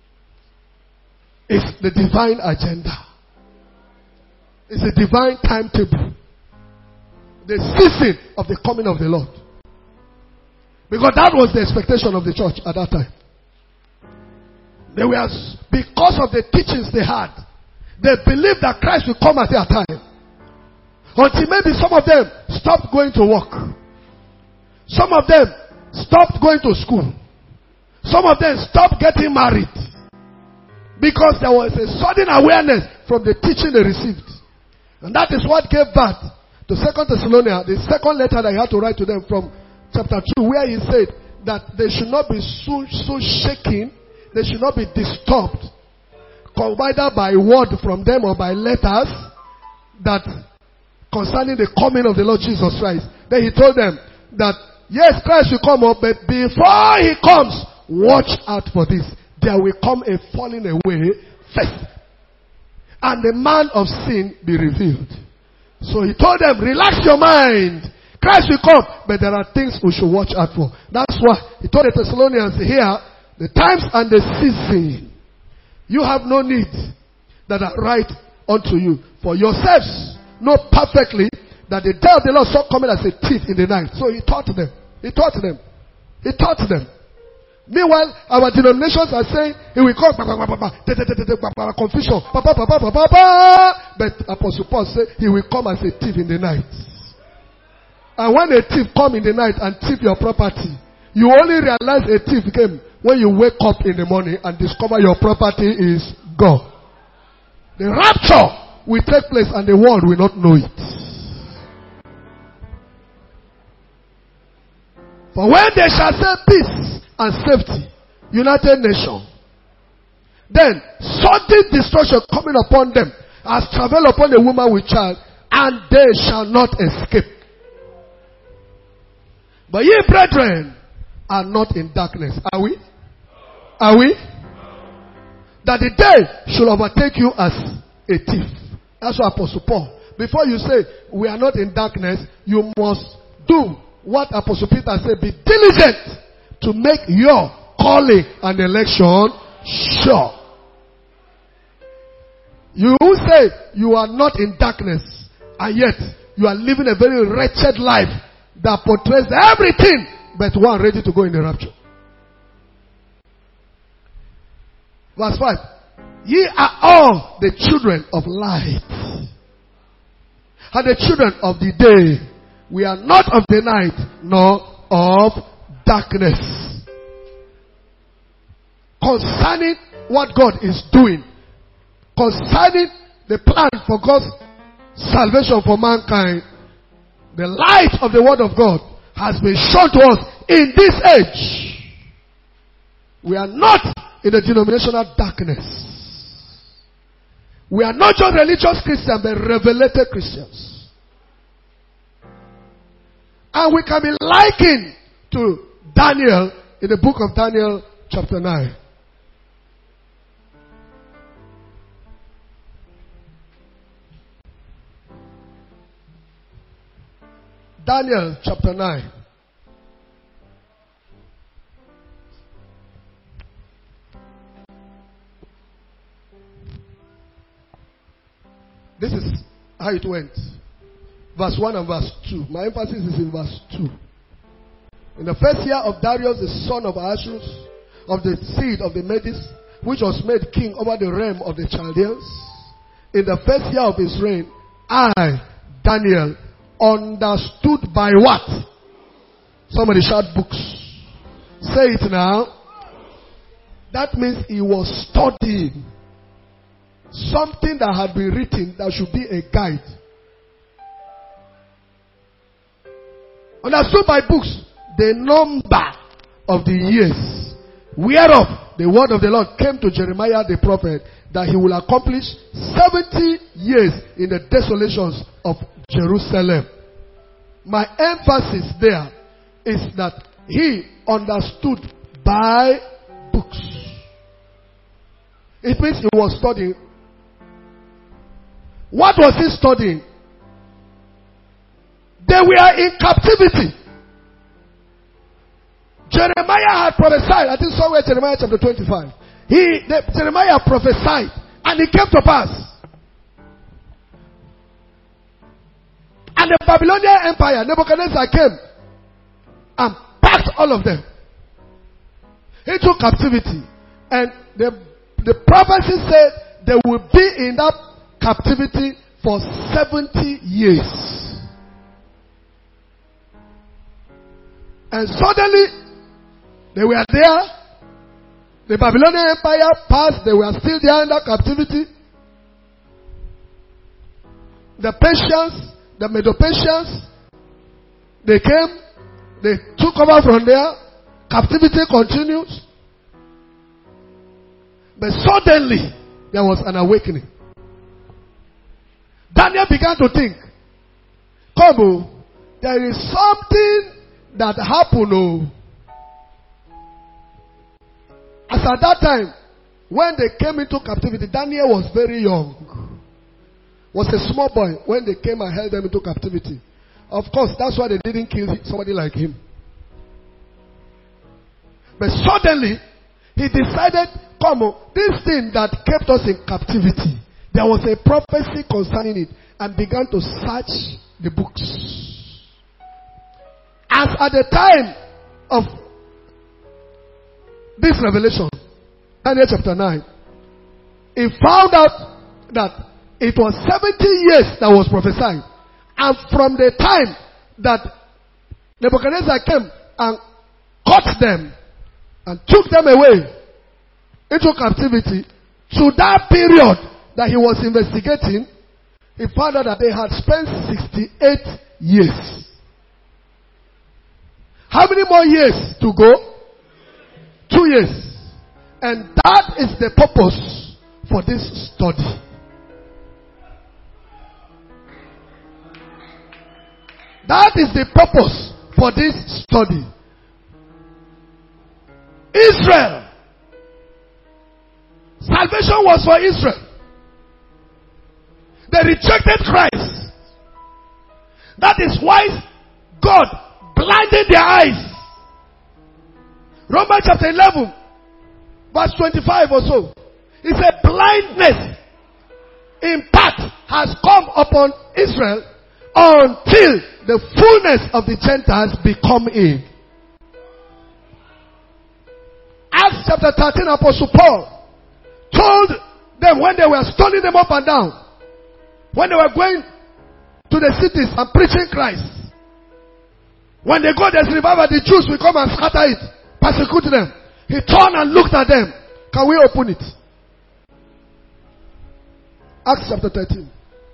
Speaker 1: is the divine agenda. It's a divine timetable. The season of the coming of the Lord. Because that was the expectation of the church at that time. They were, because of the teachings they had, they believed that Christ will come at their time. Until maybe some of them stopped going to work. Some of them stopped going to school. Some of them stopped getting married. Because there was a sudden awareness from the teaching they received. And that is what gave birth to 2 Thessalonians, the second letter that he had to write to them from chapter 2, where he said that they should not be so shaken, they should not be disturbed, either by word from them or by letters, that concerning the coming of the Lord Jesus Christ. Then he told them that, yes, Christ will come up, but before he comes, watch out for this. There will come a falling away first, and the man of sin be revealed. So he told them, relax your mind. Christ will come, but there are things we should watch out for. That's why he told the Thessalonians here, the times and the season, you have no need that I write unto you. For yourselves know perfectly that the day of the Lord shall come as a thief in the night. So he taught them. He taught them. He taught them. Meanwhile, our denominations are saying, he will come, confusion, but Apostle Paul said, he will come as a thief in the night. And when a thief come in the night and thief your property, you only realize a thief came when you wake up in the morning and discover your property is gone. The rapture will take place and the world will not know it. For when they shall say peace and safety, United Nations, then sudden destruction coming upon them, as travel upon a woman with child, and they shall not escape. But ye, brethren, are not in darkness. Are we? Are we? That the day should overtake you as a thief. That's what Apostle Paul. Before you say, we are not in darkness, you must do what Apostle Peter said. Be diligent to make your calling and election sure. You say you are not in darkness, and yet you are living a very wretched life that portrays everything but one ready to go in the rapture. Verse 5. Ye are all the children of light, and the children of the day. We are not of the night, nor of darkness. Concerning what God is doing, concerning the plan for God's salvation for mankind, the light of the word of God has been shown to us in this age. We are not in the denominational darkness. We are not just religious Christians, but revelated Christians. And we can be likened to Daniel in the book of Daniel chapter 9. Daniel chapter 9. This is how it went. Verse 1 and verse 2. My emphasis is in verse 2. In the first year of Darius, the son of Ahasuerus, of the seed of the Medes, which was made king over the realm of the Chaldeans, in the first year of his reign, I, Daniel, understood by what? Somebody shout books. Say it now. That means he was studying something that had been written that should be a guide. Understood by books the number of the years whereof the word of the Lord came to Jeremiah the prophet, that he will accomplish 70 years in the desolations of Jerusalem. My emphasis there is that he understood by books. It means he was studying. What was he studying? They were in captivity. Jeremiah had prophesied. I think somewhere Jeremiah chapter 25. Jeremiah prophesied, and it came to pass. And the Babylonian Empire, Nebuchadnezzar came and packed all of them into captivity. And the prophecy said they will be in that captivity for 70 years. And suddenly, they were there. The Babylonian Empire passed. They were still there in that captivity. The Persians, the Medo-Persians, they came. They took over from there. Captivity continues. But suddenly, there was an awakening. Daniel began to think, there is something that happened. As at that time, when they came into captivity, Daniel was very young. Was a small boy when they came and held them into captivity. Of course, that's why they didn't kill somebody like him. But suddenly, he decided, this thing that kept us in captivity, there was a prophecy concerning it, and began to search the books. As at the time of this revelation, Daniel chapter 9, he found out that it was 70 years that was prophesied. And from the time that Nebuchadnezzar came and caught them and took them away into captivity, to that period that he was investigating, he found out that they had spent 68 years. How many more years to go? 2 years. And that is the purpose for this study. That is the purpose for this study. Israel. Salvation was for Israel. They rejected Christ. That is why God blinded their eyes. Romans chapter 11, verse 25 or so. He said, blindness in part has come upon Israel until the fullness of the Gentiles become in. Acts chapter 13, Apostle Paul told them when they were stoning them up and down, when they were going to the cities and preaching Christ, when they go, there's revival, the Jews will come and scatter it, persecute them. He turned and looked at them. Can we open it? Acts chapter 13.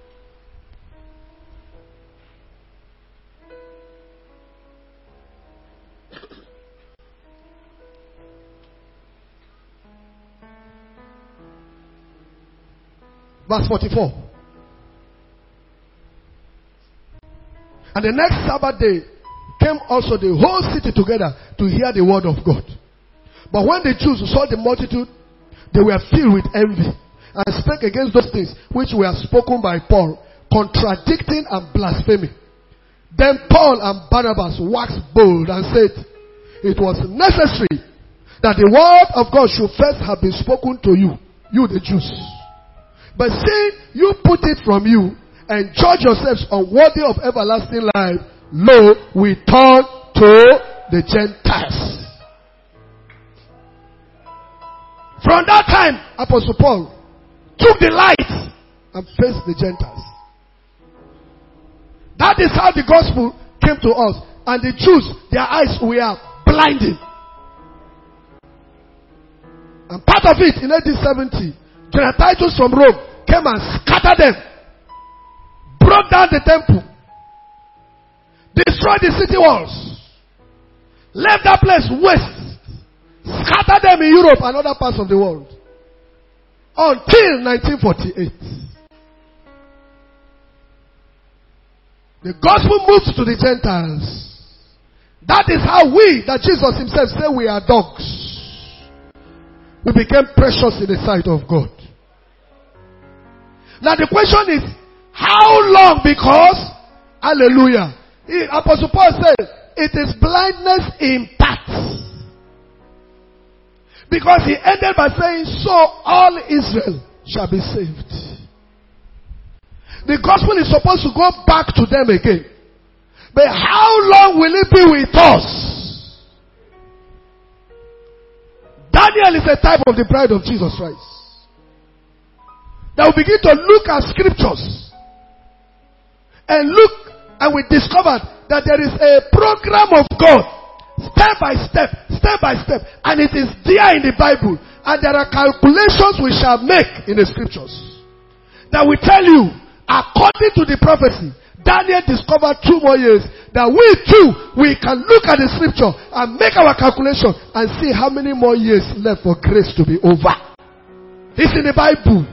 Speaker 1: Verse 44. And the next Sabbath day came also the whole city together to hear the word of God. But when the Jews saw the multitude, they were filled with envy and spake against those things which were spoken by Paul, contradicting and blaspheming. Then Paul and Barnabas waxed bold and said, it was necessary that the word of God should first have been spoken to you, you the Jews. But seeing you put it from you and judge yourselves unworthy of everlasting life, lo, we turn to the Gentiles. From that time, Apostle Paul took the light and faced the Gentiles. That is how the gospel came to us. And the Jews, their eyes were blinded. And part of it, in 1870, General Titus from Rome came and scattered them, broke down the temple, destroyed the city walls, left that place waste, scattered them in Europe and other parts of the world until 1948. The gospel moves to the Gentiles. That is how we, that Jesus himself said we are dogs, we became precious in the sight of God. Now the question is, how long? Because, hallelujah, Apostle Paul said, it is blindness in parts. Because he ended by saying, so all Israel shall be saved. The gospel is supposed to go back to them again. But how long will it be with us? Daniel is a type of the bride of Jesus Christ. That we begin to look at scriptures and look, and we discovered that there is a program of God, step by step, and it is there in the Bible, and there are calculations we shall make in the scriptures that will tell you, according to the prophecy, Daniel discovered 2 more years, that we too, we can look at the scripture and make our calculation and see how many more years left for grace to be over. It's in the Bible.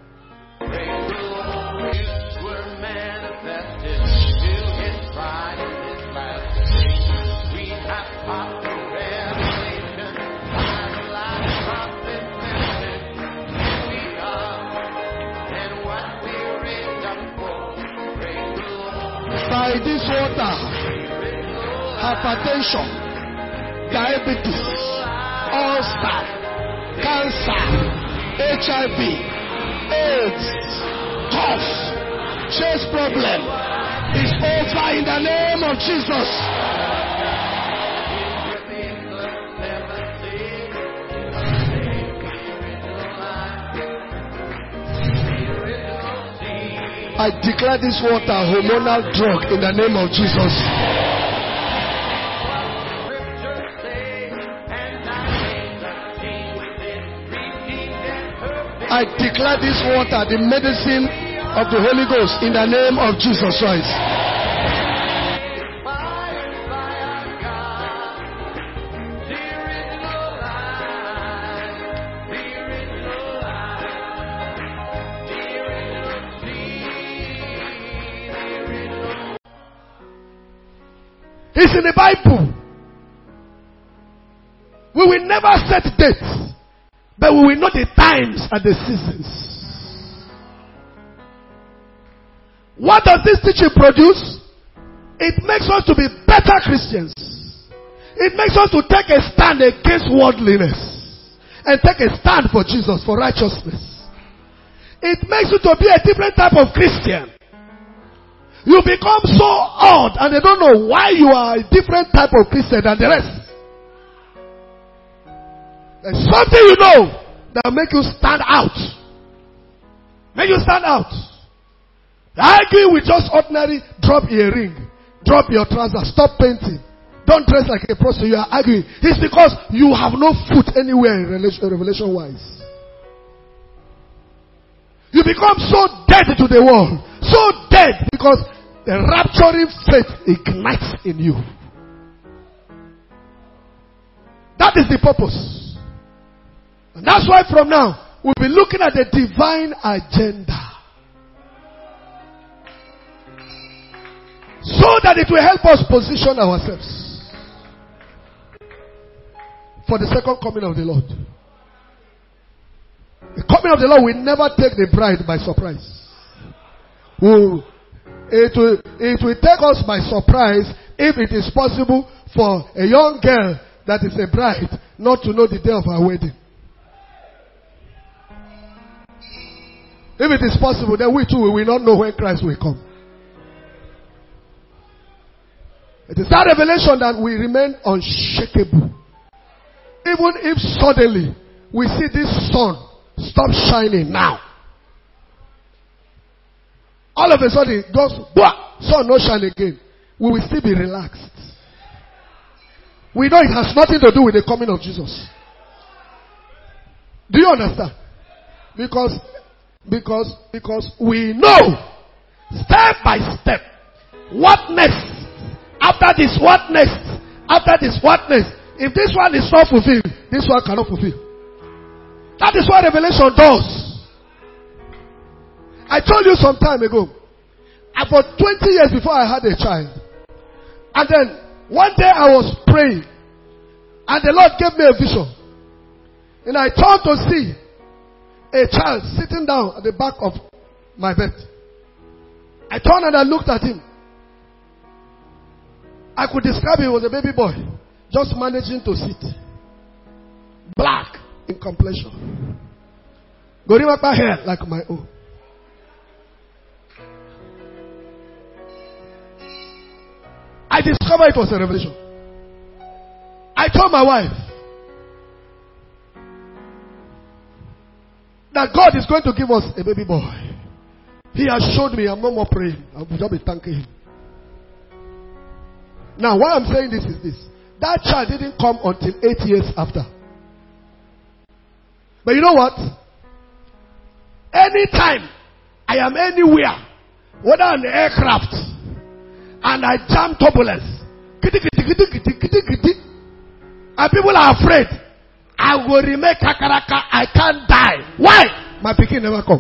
Speaker 1: By this water, hypertension, diabetes, ulcer, cancer, HIV, AIDS, cough, chest problem is over in the name of Jesus. I declare this water a hormonal drug in the name of Jesus. I declare this water the medicine of the Holy Ghost in the name of Jesus Christ. It's in the Bible. We will never set dates, but we will know the times and the seasons. What does this teaching produce? It makes us to be better Christians. It makes us to take a stand against worldliness and take a stand for Jesus, for righteousness. It makes you to be a different type of Christian. You become so odd and they don't know why you are a different type of Christian than the rest. There's something you know that will make you stand out. Make you stand out. Arguing with just ordinary, drop earring, drop your trousers, stop painting, don't dress like a prostitute. You are arguing. It's because you have no foot anywhere in revelation wise. You become so dead to the world, so dead because the rapturing faith ignites in you. That is the purpose. And that's why from now we'll be looking at the divine agenda. So that it will help us position ourselves for the second coming of the Lord. The coming of the Lord will never take the bride by surprise. It will take us by surprise if it is possible for a young girl that is a bride not to know the day of her wedding. If it is possible, then we too will not know when Christ will come. It is that revelation that we remain unshakable. Even if suddenly we see this sun stop shining now. All of a sudden it goes, sun no shine again. We will still be relaxed. We know it has nothing to do with the coming of Jesus. Do you understand? Because we know step by step what next. After this, what next? After this, what next? If this one is not fulfilled, this one cannot fulfill. That is what revelation does. I told you some time ago, about 20 years before I had a child, and then one day I was praying, and the Lord gave me a vision. And I turned to see a child sitting down at the back of my bed. I turned and I looked at him. I could describe him as a baby boy, just managing to sit. Black in complexion. Gorimapa hair like my own. I discovered it was a revelation. I told my wife that God is going to give us a baby boy. He has showed me. I'm no more praying. I will just be thanking him. Now, why I'm saying this is this. That child didn't come until 8 years after. But you know what? Anytime I am anywhere, whether on the aircraft, and I jam turbulence, and people are afraid, I will remain kakaraka, I can't die. Why? My pikin never come.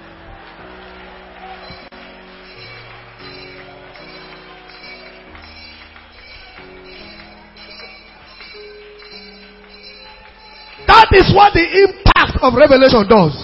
Speaker 1: That is what the impact of revelation does.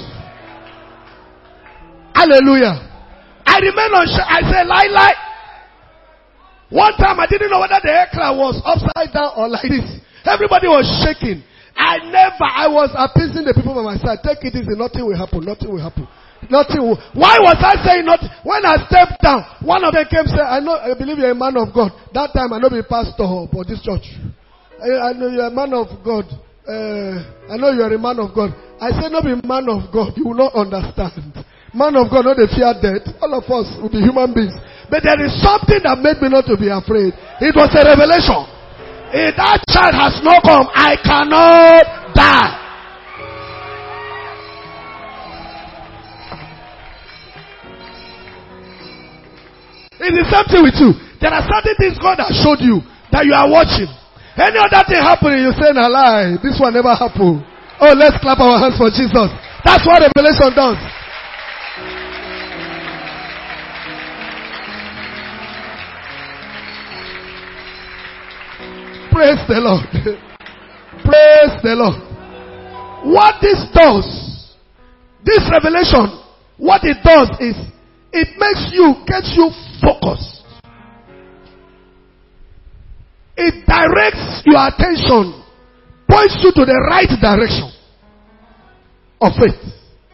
Speaker 1: Hallelujah. I remain on I say lie. One time I didn't know whether the aircraft was upside down or like this. Everybody was shaking. I was appeasing the people by my side. Take it easy, nothing will happen. Why was I saying nothing? When I stepped down, one of them came and said, I believe you're a man of God. That time I know be pastor for this church. I know you're a man of God. I know you are a man of God. I said, no be man of God. You will not understand. Man of God, not the fear death. All of us will be human beings. But there is something that made me not to be afraid. It was a revelation. If that child has not come, I cannot die. It is something with you. There are certain things God has showed you that you are watching. Any other thing happening, you say, "No lie, this one never happened." Oh, let's clap our hands for Jesus. That's what revelation does. Praise the Lord. Praise the Lord. What this does, this revelation, what it does is, it makes you, gets you focused. It directs your attention, points you to the right direction of faith.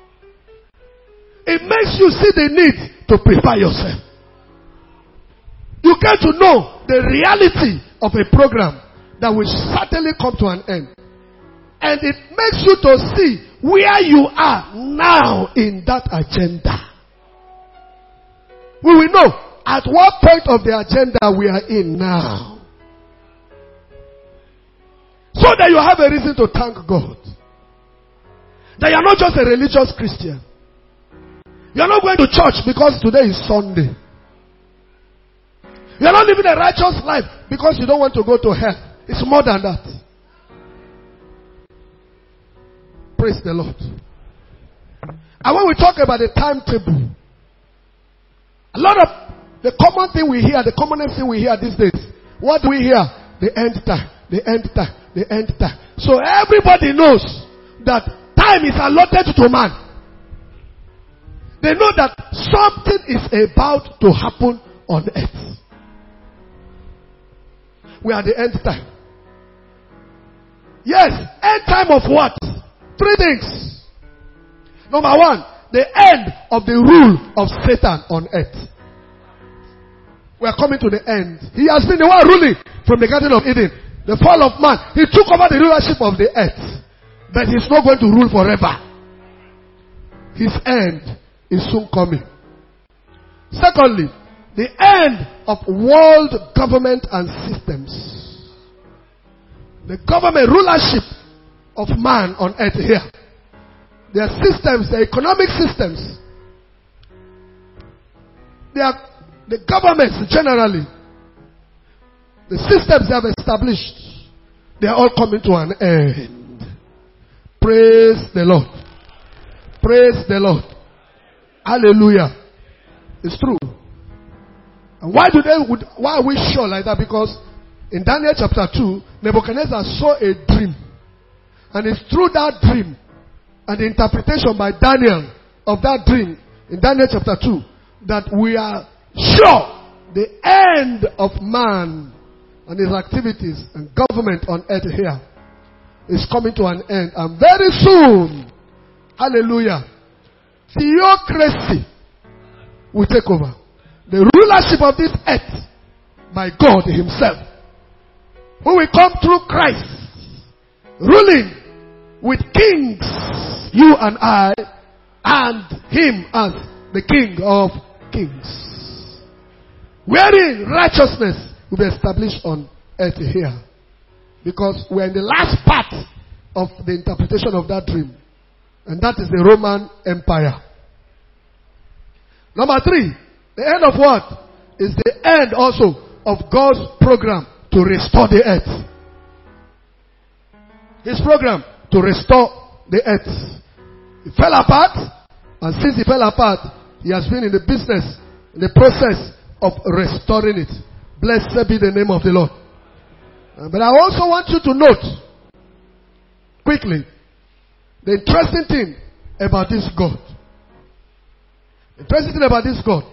Speaker 1: It makes you see the need to prepare yourself. You get to know the reality of a program that will certainly come to an end. And it makes you to see where you are now in that agenda. We will know at what point of the agenda we are in now. So that you have a reason to thank God. That you are not just a religious Christian. You are not going to church because today is Sunday. You are not living a righteous life because you don't want to go to hell. It's more than that. Praise the Lord. And when we talk about the timetable, a lot of the common thing we hear, the commonest thing we hear these days, what do we hear? The end time, the end time, the end time. So everybody knows that time is allotted to man. They know that something is about to happen on earth. We are the end time. Yes, end time of what? 3 things. Number 1, the end of the rule of Satan on earth. We are coming to the end. He has been the one ruling from the Garden of Eden. The fall of man. He took over the rulership of the earth. But he's not going to rule forever. His end is soon coming. Secondly, the end of world government and systems. The government rulership of man on earth here. Their systems, their economic systems, the governments generally, the systems they have established, they are all coming to an end. Praise the Lord. Praise the Lord. Hallelujah. It's true. And why are we sure like that? Because in Daniel chapter 2, Nebuchadnezzar saw a dream. And it's through that dream and the interpretation by Daniel of that dream in Daniel chapter 2 that we are sure the end of man and his activities and government on earth here is coming to an end. And very soon, hallelujah, theocracy will take over. The rulership of this earth by God himself, who will come through Christ, ruling with kings, you and I, and him as the King of kings. Wherein righteousness will be established on earth here. Because we are in the last part of the interpretation of that dream. And that is the Roman Empire. Number 3, the end of what? Is the end also of God's program to restore the earth. His program to restore the earth. It fell apart, and since it fell apart, he has been in the business, in the process of restoring it. Blessed be the name of the Lord. But I also want you to note, quickly, the interesting thing about this God. The interesting thing about this God.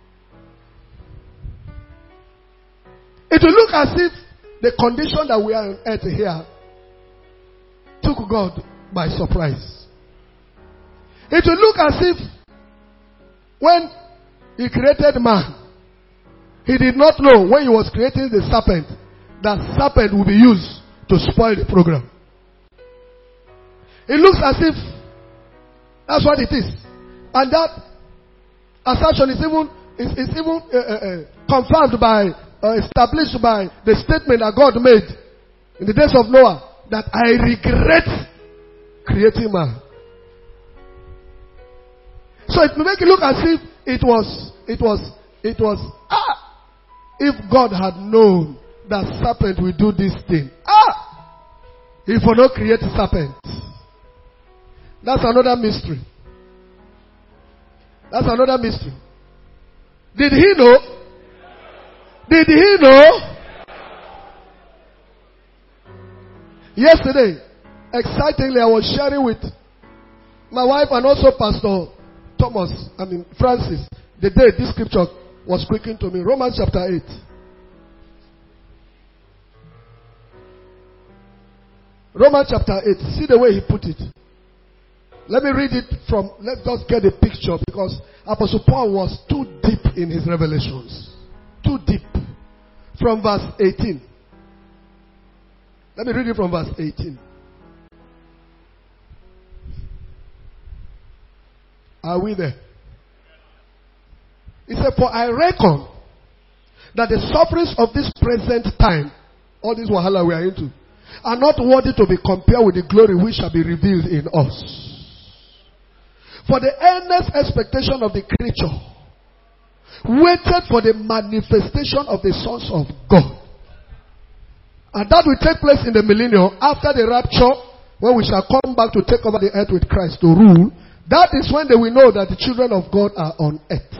Speaker 1: It will look as if the condition that we are on earth here took God by surprise. It will look as if when he created man, he did not know when he was creating the serpent that serpent would be used to spoil the program. It looks as if that's what it is. And that assertion is even confirmed by, established by the statement that God made in the days of Noah, that I regret creating man. So it will make it look as if it was, if God had known that serpent will do this thing. He will not create serpent. That's another mystery. That's another mystery. Did he know? Did he know? Yesterday, excitingly, I was sharing with my wife and also Pastor Francis, the day this scripture was speaking to me. Romans chapter 8. Romans chapter 8. See the way he put it. Let me read it from, let's just get a picture, because Apostle Paul was too deep in his revelations. Too deep. From verse 18. Let me read it from verse 18. Are we there? He said, for I reckon that the sufferings of this present time, all this wahala we are into, are not worthy to be compared with the glory which shall be revealed in us. For the earnest expectation of the creature waited for the manifestation of the sons of God. And that will take place in the millennium after the rapture, when we shall come back to take over the earth with Christ to rule. That is when they will know that the children of God are on earth.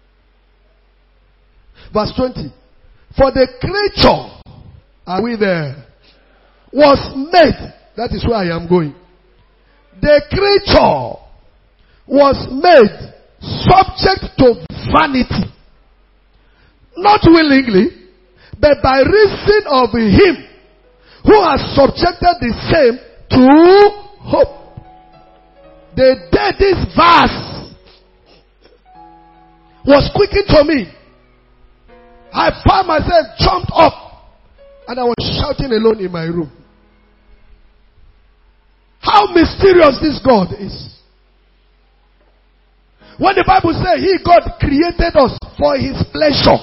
Speaker 1: Verse 20. For the creature, are we there, was made, that is where I am going. The creature was made subject to vanity. Not willingly, but by reason of him who has subjected the same to hope. The day this verse was quickened to me, I found myself jumped up and I was shouting alone in my room. How mysterious this God is. When the Bible says He, God, created us for His pleasure.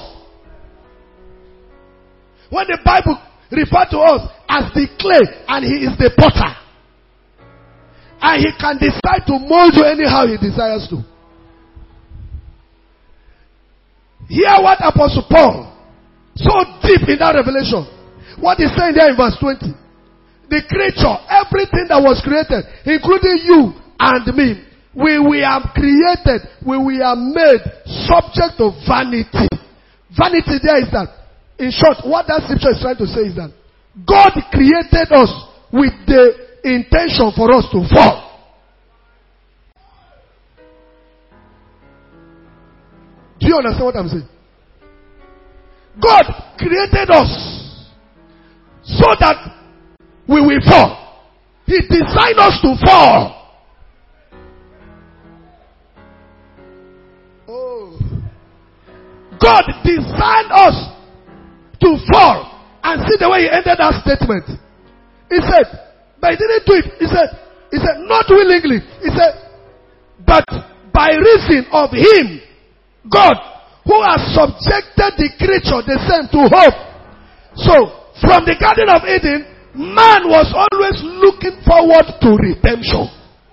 Speaker 1: When the Bible refers to us as the clay and He is the potter. And He can decide to mold you anyhow He desires to. Hear what Apostle Paul, so deep in that revelation, what he's saying there in verse 20. The creature, everything that was created, including you and me, we are created, we are made subject to vanity. Vanity there is that, in short, what that scripture is trying to say is that God created us with the intention for us to fall. Do you understand what I'm saying? God created us so that we will fall. He designed us to fall. Oh. God designed us to fall. And see the way he ended that statement. He said, but he didn't do it. He said, not willingly. He said, but by reason of him, God, who has subjected the creature the same to hope. So, from the Garden of Eden, man was always looking forward to redemption.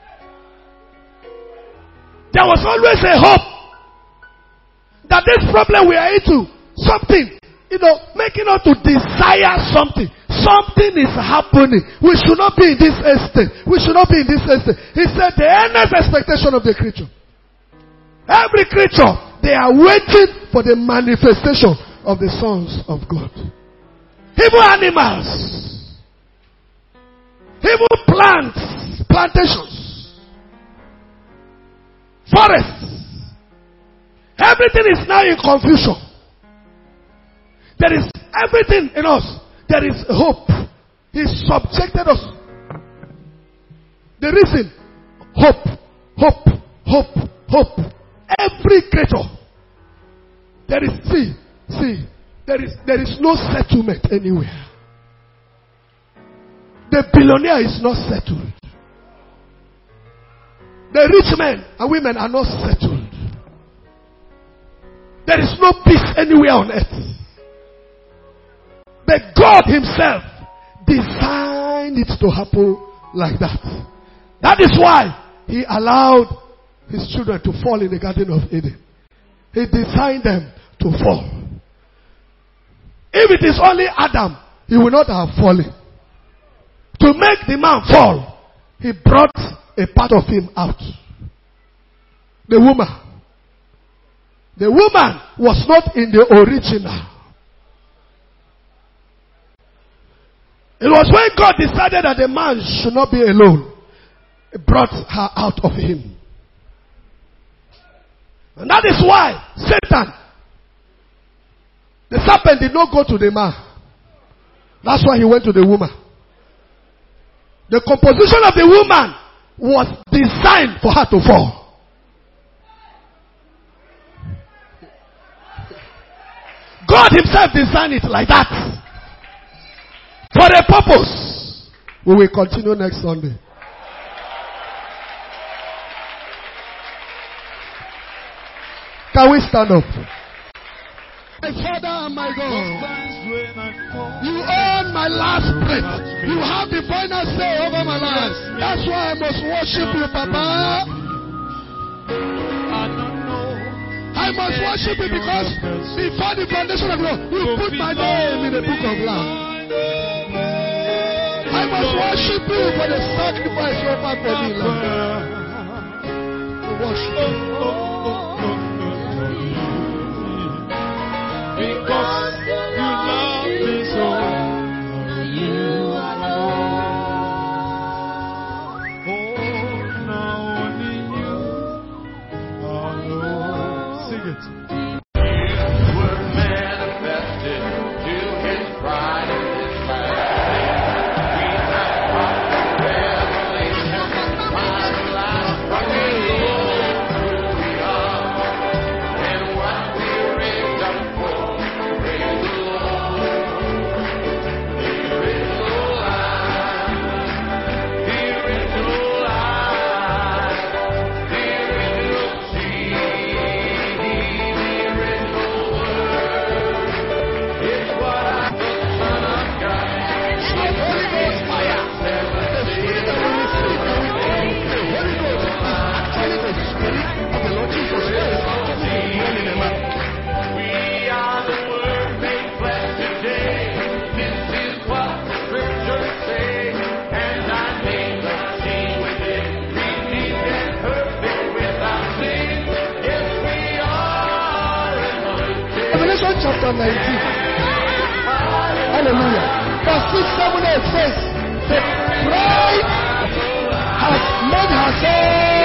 Speaker 1: There was always a hope that this problem we are into, something, making us to desire something. Something is happening. We should not be in this estate. We should not be in this estate. He said the earnest expectation of the creature. Every creature, they are waiting for the manifestation of the sons of God. Even animals, even plants, plantations, forests, everything is now in confusion. There is everything in us. There is hope. He subjected us. The reason, hope. Every creature. There is no settlement anywhere. The billionaire is not settled. The rich men and women are not settled. There is no peace anywhere on earth. But God Himself designed it to happen like that. That is why He allowed His children to fall in the Garden of Eden. He designed them to fall. If it is only Adam, he would not have fallen. To make the man fall, He brought a part of him out. The woman. The woman was not in the original. It was when God decided that the man should not be alone. It brought her out of him. And that is why Satan, the serpent, did not go to the man. That's why he went to the woman. The composition of the woman was designed for her to fall. God himself designed it like that. For a purpose. We will continue next Sunday. Can we stand up? My Father and my God, you own my last breath. You have the final say over my life. That's why I must worship you, Papa. I must worship you because before the foundation of the world, you put my name in the book of life. I must worship you for the sacrifice you offered for me, Lord. Worship you.
Speaker 3: Because you love me so, you alone. Oh, now only you alone. Sing it. You were manifested to His pride and His majesty. We have brought the revelation my life from the Lord, who we are, and what we raised up for.
Speaker 1: Chapter 19. Hallelujah. Verse 6, 7, 8 says, the bride has made herself